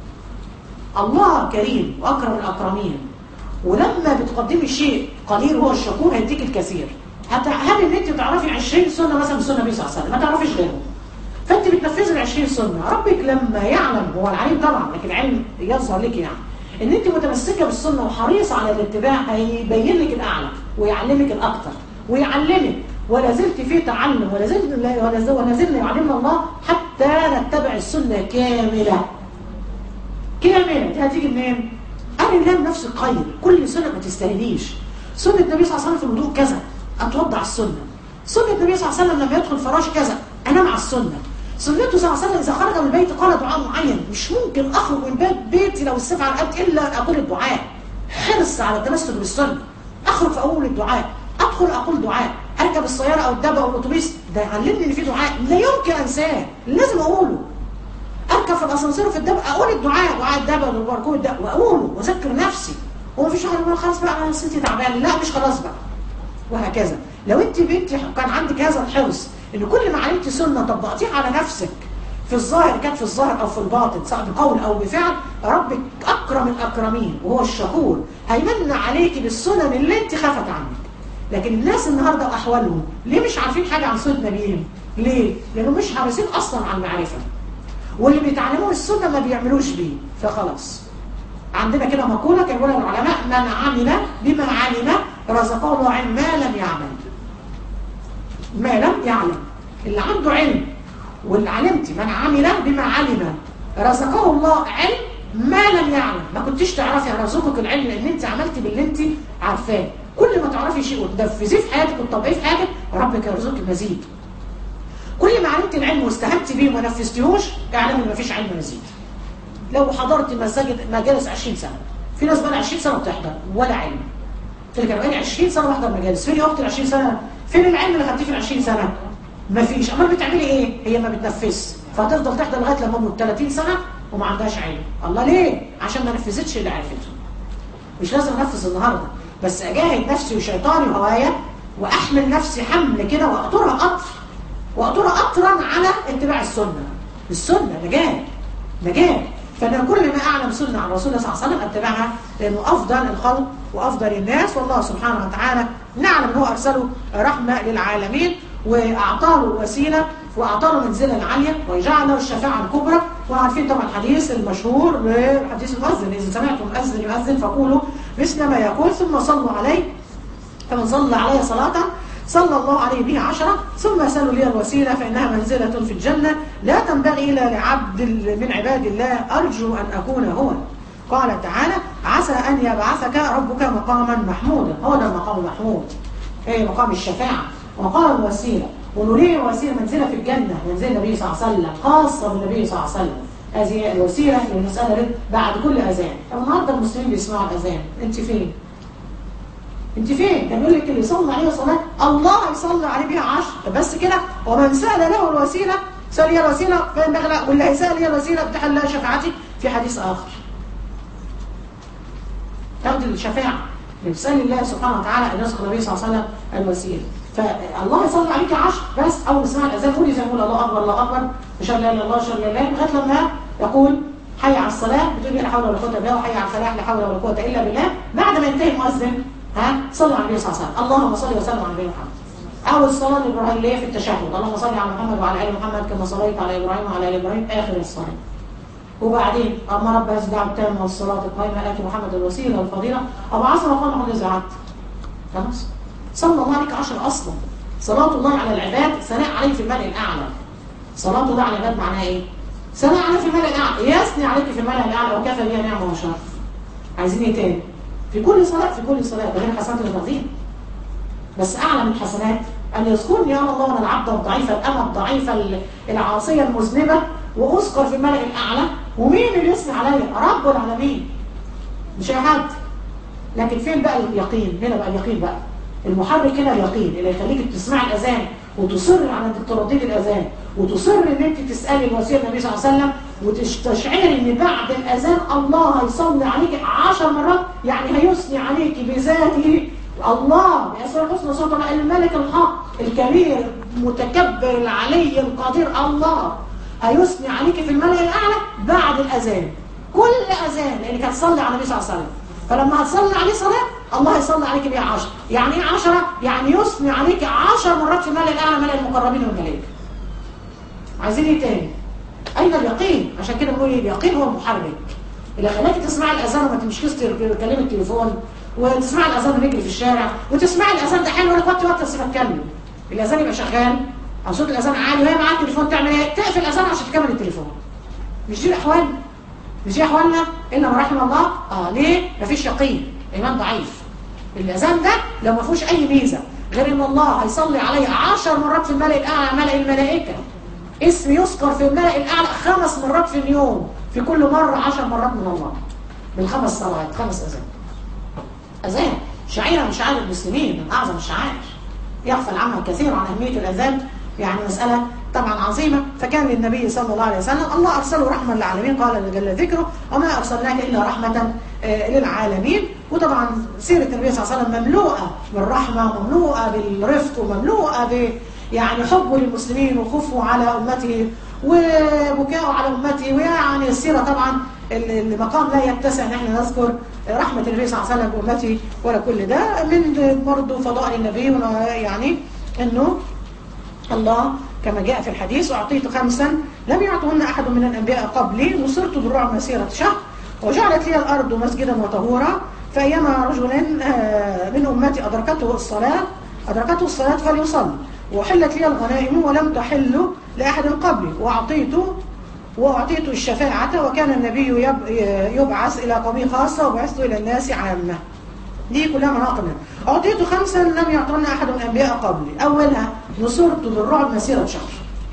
الله كريم واكرم الاكرمين، ولما بتقدمي شيء قليل هو الشكور هيديك الكثير. هل ان انت تعرفي عشرين سنه مثلا من سنه النبي صلى الله عليه وسلم، ما تعرفيش غيرهم، فانت بتنفذي ال عشرين سنه، ربك لما يعلم، هو العليم طبعا لكن العلم يظهر لك يعني ان انت متمسكه بالسنه وحريصه على الاتباع، هيبين لك الاعلى ويعلمك الاكثر ويعلمك، ولا زلت في تعلم، ولا زلت ولا زلنا يعلمنا الله حتى نتبع السنه كامله كامله. دي هتيجي منين؟ أري الله نفسك خير، كل سنة ما تستهديش. سنة النبي صلى الله عليه وسلم في الوضوء كذا، أتوضع السنة. سنة النبي صلى الله عليه وسلم لما يدخل فراش كذا، أنام على السنة. سنته صلى الله عليه وسلم إذا خرج من البيت قال دعاء معين، مش ممكن أخرج من بيت بيتي لو السيف على رقبتي إلا أن أقول الدعاء. حرص على التمسك بالسنة، أخرج في أول الدعاء، أدخل أقول دعاء، أركب السيارة أو الدابة أو الأتوبيس، ده يعلمني إن في دعاء لا يمكن أنساه، لازم أقوله. اركب في الاسانسير وفي الدب اقول الدعاء، دعاء الدب والبركوع ده، واقوله واذكر نفسي. هو مفيش حاجه يقول خلاص بقى انا نسيتي تعبان، لا مش خلاص بقى، وهكذا. لو انت بنتي كان عندك هذا الحرص ان كل ما علمتي سنه طبقتيها على نفسك في الظاهر، كانت في الظاهر او في الباطن سواء بقول او بفعل، ربك اكرم الاكرمين وهو الشكور هيمن عليكي بالسنن اللي انت خافت عنك. لكن الناس النهارده واحوالهم ليه مش عارفين حاجه عن سنه نبيهم؟ ليه؟ لانهم مش حريصين اصلا على المعرفه، واللي بيتعلموه السنه ما بيعملوش بيه، فخلاص. عندنا كده مقوله كان يقولها العلماء: من عمل بما علم رزقه الله علم ما لم يعمل. ما لم يعلم، اللي عنده علم واللي علمتي من عمل بما علم رزقه الله علم ما لم يعلم. ما كنتيش تعرفي هرزقك العلم لان انت عملتي باللي انت عارفاه. كل ما تعرفي شيء وتنفذيه في حياتك وتطبقيه في حياتك، ربك يرزقك المزيد. كل ما علمت العلم واستهمت بيه وما نفذتيهوش، اعلم ان مفيش علم مزيد. لو حضرت مساجد مجالس عشرين سنه، في ناس بقى عشرين سنه بتحضر ولا علم. في كانوا بقى عشرين سنه بحضر مجالس، فين يا اختي ال عشرين سنه؟ فين العلم اللي خدتيه في ال عشرين سنه؟ مفيش. امال بتعملي ايه؟ هي ما بتنفذش، فهتفضل تحضر لغايه لما تموت ثلاثين سنه وما عندهاش علم. الله ليه؟ عشان ما نفذتش اللي عرفته. مش لازم انفذ النهارده، بس اجاهد نفسي وشيطاني وهوايا واحمل نفسي حمل كده واقطرها قطر، واقطرها قطرا على اتباع السنه. السنه نجاه نجاه. فانا كل ما اعلم سنه عن رسول الله صلى الله عليه وسلم اتبعها، لانه افضل الخلق وافضل الناس، والله سبحانه وتعالى نعلم ان هو ارسله رحمه للعالمين، واعطاه الوسيله واعطاه المنزله العاليه وجعل له الشفاعه الكبرى. وعارفين طبعا الحديث المشهور حديث المؤذن، اذا سمعتم مؤذن يؤذن فقولوا مثل ما يقول ثم صلوا عليه، فمن صلى عليه صلاه صلى الله عليه به عشرة، ثم سألوا لي الوسيلة فإنها منزلة في الجنة لا تنبغي إلا لعبد من عباد الله أرجو أن أكون هو. قال تعالى عسى أن يبعثك ربك مقاما محمودا. هو ده المقام المحمود، ايه مقام الشفاعة ومقام الوسيلة. ونريه وسيلة منزلة في الجنة، منزل النبي صلى الله عليه وسلم، خاصة بالنبي صلى الله عليه وسلم. هذه الوسيلة للمسألة بعد كل أذان. النهارده المسلمين بيسمعوا الأذان، أنت فين؟ انت فين؟ كان يقول لك اللي يصلي عليه صلاه الله يصلي عليه بها عشر، بس كده. ومن سال له الوسيله سال لي الوسيله فان بغلق، واللي هيسال لي الوسيله بتحل لها شفاعتي في حديث اخر. تاخد الشفاعه بسال الله سبحانه وتعالى ان يرزق النبي صلى الله عليه وسلم الوسيله. فالله يصلي عليك عشر، بس اول ما تسمع الاذان قولي زي ما يقول الله اكبر الله اكبر، اشهد لا اله الا الله اشهد لا اله الا الله، لغايه لما يقول حي على الصلاه بتقولي لا حول ولا قوه الا بالله، وحي على الفلاح لا حول ولا قوه الا بالله. بعد ما ينتهي المؤذن ها صلى على النبي صلى الله عليه وسلم، اللهم صل وسلم على النبي محمد. او الصلاه الابراهيميه في التشهد، اللهم صل على محمد وعلى ال محمد كما صليت على ابراهيم وعلى ال ابراهيم، اخر الصلاه. وبعدين اما رب هذه التامه والصلاه القائمه اتي محمد الوسيله والفضيله ابو عاصم وقال محمد زعت. خلاص صلى الله عليك عشر اصلا. صلاه الله على العباد ثناء عليه في الملأ الاعلى. صلاه الله على العباد معناها ايه؟ ثناء عليه في الملأ الاعلى، يثني عليك في الملأ الاعلى وكفى بها نعمه وشرف. عايزين ايه تاني؟ في كل صلاة في كل صلاة، ده غير حسنات الماضيين. بس أعلى من الحسنات أن يذكرني يا الله أنا العبد الضعيف الأمة الضعيفة العاصية المذنبة، وأذكر في الملأ الأعلى. ومين اللي يثني عليا؟ رب العالمين، مش أي حد. لكن فين بقى اليقين؟ هنا بقى اليقين بقى المحرك، هنا اليقين اللي يخليك تسمع الأذان وتصر على ترديد الأذان، وتصر ان انت تسالي الوسيله النبي صلى الله عليه وسلم، وتستشعري ان بعد الاذان الله هيصلي عليك عشر مرات، يعني هيثني عليك بذاته الله باسماء الحسنى صوت الملك الحق الكبير المتكبر العلي القدير. الله هيثني عليك في الملأ الاعلى بعد الاذان، كل اذان لانك هتصلي على النبي صلى الله عليه وسلم. فلما هتصلي عليه صلاه الله يصلي عليك بها عشر. يعني ايه عشرة؟ يعني يثني عليك عشر مرات في الملأ الاعلى، ملأ المقربين والملائكه. عايزين ايه تاني؟ اين اليقين؟ عشان كده بنقول اليقين هو المحرك اللي خلاك تسمعي الاذان وما تمشيش تكلمي التليفون، وتسمعي الاذان ونجري في الشارع، وتسمعي الاذان ده حلو وانا كنت وقت اسيب اتكلم. الاذان يبقى شغال او صوت الاذان عالي وهي معاك التليفون، تعمل ايه؟ تقفل الاذان عشان تكمل التليفون. مش دي الاحوال؟ مش دي احوالنا الا من رحم الله. اه ليه؟ مفيش يقين، ايمان ضعيف. الاذان ده لو ما فيهوش اي ميزه غير ان الله هيصلي عليه عشر مرات في الملأ الاعلى ملأ الملائكه، اسم يذكر في الملأ الاعلى خمس مرات في اليوم، في كل مره عشر مرات من الله، بالخمس صلوات، خمس اذان. اذان شعيره من شعائر المسلمين، من اعظم الشعائر، يغفل عنها الكثير عن اهميه الاذان. يعني مساله طبعا عظيمه. فكان للنبي صلى الله عليه وسلم الله ارسله رحمه للعالمين، قال جل ذكره وما ارسلناك الا رحمه للعالمين. وطبعا سيره النبي صلى الله عليه وسلم مملوءه بالرحمه، مملوءه بالرفق، ومملوءه ب يعني حبه للمسلمين وخوفه على امته وبكاءه على امته. ويعني السيره طبعا المقام لا يتسع ان احنا نذكر رحمه النبي صلى الله عليه وسلم بامته ولا كل ده. من برضه فضائل النبي يعني انه الله كما جاء في الحديث اعطيت خمسا لم يعطهن احد من الانبياء قبلي، نصرت بالرعب مسيره شهر، وجعلت لي الارض مسجدا وطهورا، فايما رجل من امتي ادركته الصلاه ادركته الصلاه فليصلي، وحلت لي الغنائم ولم تحل لاحد قبلي، واعطيت واعطيت الشفاعه، وكان النبي يبعث الى قومه خاصه وبعثت الى الناس عامه. دي كلها مناقب. اعطيت خمسا لم يعطهن احد من الانبياء قبلي. اولها نصرت بالرعب مسيره شهر.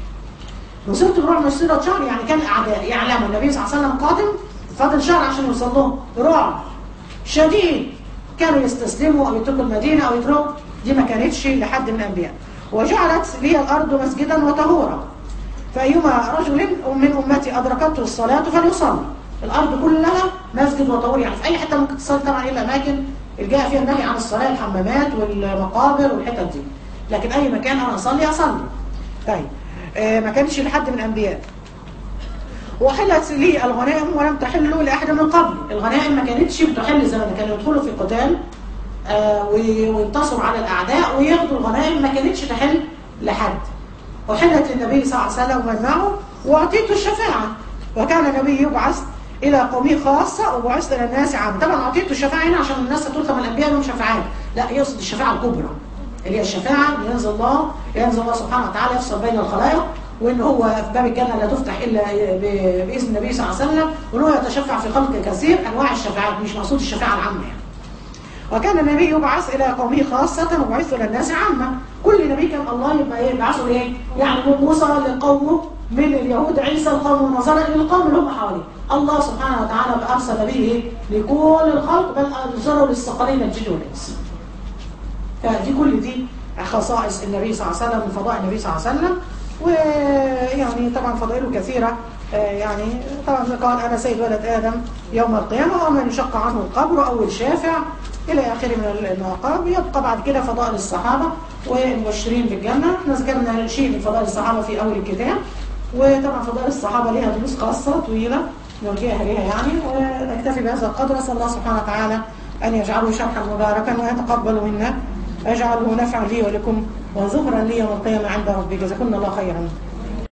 نصرت بالرعب مسيره شهر يعني كان الاعداء يعلموا النبي صلى الله عليه وسلم قادم، فاضل شهر عشان يوصل لهم، رعب شديد، كانوا يستسلموا او يتركوا المدينه او يتركوا. دي ما كانتش لحد من الانبياء. وجعلت لي الارض مسجدا وطهورا، فايما رجل من امتي ادركته الصلاه فليصلي. الارض كلها مسجد وطهور، يعني في اي حته ممكن تصلي طبعا الا الاماكن اللي جاء فيها النهي عن الصلاه، الحمامات والمقابر والحتت دي، لكن اي مكان انا اصلي اصلي. طيب آه ما كانش لحد من الانبياء. وحلت لي الغنائم ولم تحل لاحد من قبل، الغنائم ما كانتش بتحل زمان، كانوا يدخلوا في قتال آه وينتصروا على الاعداء وياخدوا الغنائم، ما كانتش تحل لحد. وحلت للنبي صلى الله عليه وسلم ومن معه، واعطيته الشفاعه، وكان النبي يبعث الى قومه خاصه وبعث الى الناس عامه. طبعا اعطيته الشفاعه هنا عشان الناس تقول طب الانبياء لهم شفاعات، لا يقصد الشفاعه الكبرى اللي هي الشفاعه اللي ينزل الله ينزل الله سبحانه وتعالى يفصل بين الخلائق، وان هو في باب الجنه لا تفتح الا باذن النبي صلى الله عليه وسلم، وان هو يتشفع في خلق كثير، انواع الشفاعات مش مقصود الشفاعه العامه يعني. وكان النبي يبعث الى قومه خاصه وبعث الى الناس عامه، كل نبي كان الله يبقى يبعثه لايه؟ يعني موسى لقومه، من اليهود عيسى القوم والنصارى للقوم اللي هم حواليه، الله سبحانه وتعالى ارسل به لكل الخلق، بل ارسله للثقلين الجن والانس. فدي كل دي خصائص النبي صلى الله عليه وسلم وفضائل النبي صلى الله عليه وسلم، ويعني طبعا فضائله كثيره، يعني طبعا قال انا سيد ولد ادم يوم القيامه ومن يشق عنه القبر اول شافع الى اخره من المقام. يبقى بعد كده فضائل الصحابه والمبشرين بالجنه، احنا ذكرنا شيء من فضائل الصحابه في اول الكتاب، وطبعا فضائل الصحابه ليها دروس خاصه طويله نرجعها ليها يعني، ونكتفي بهذا القدر. اسال الله سبحانه وتعالى ان يجعله شرحا مباركا ويتقبل منا، اجعله نفعا لي ولكم وزهرا لي يوم القيامه عند ربي. جزاكم الله خيرا.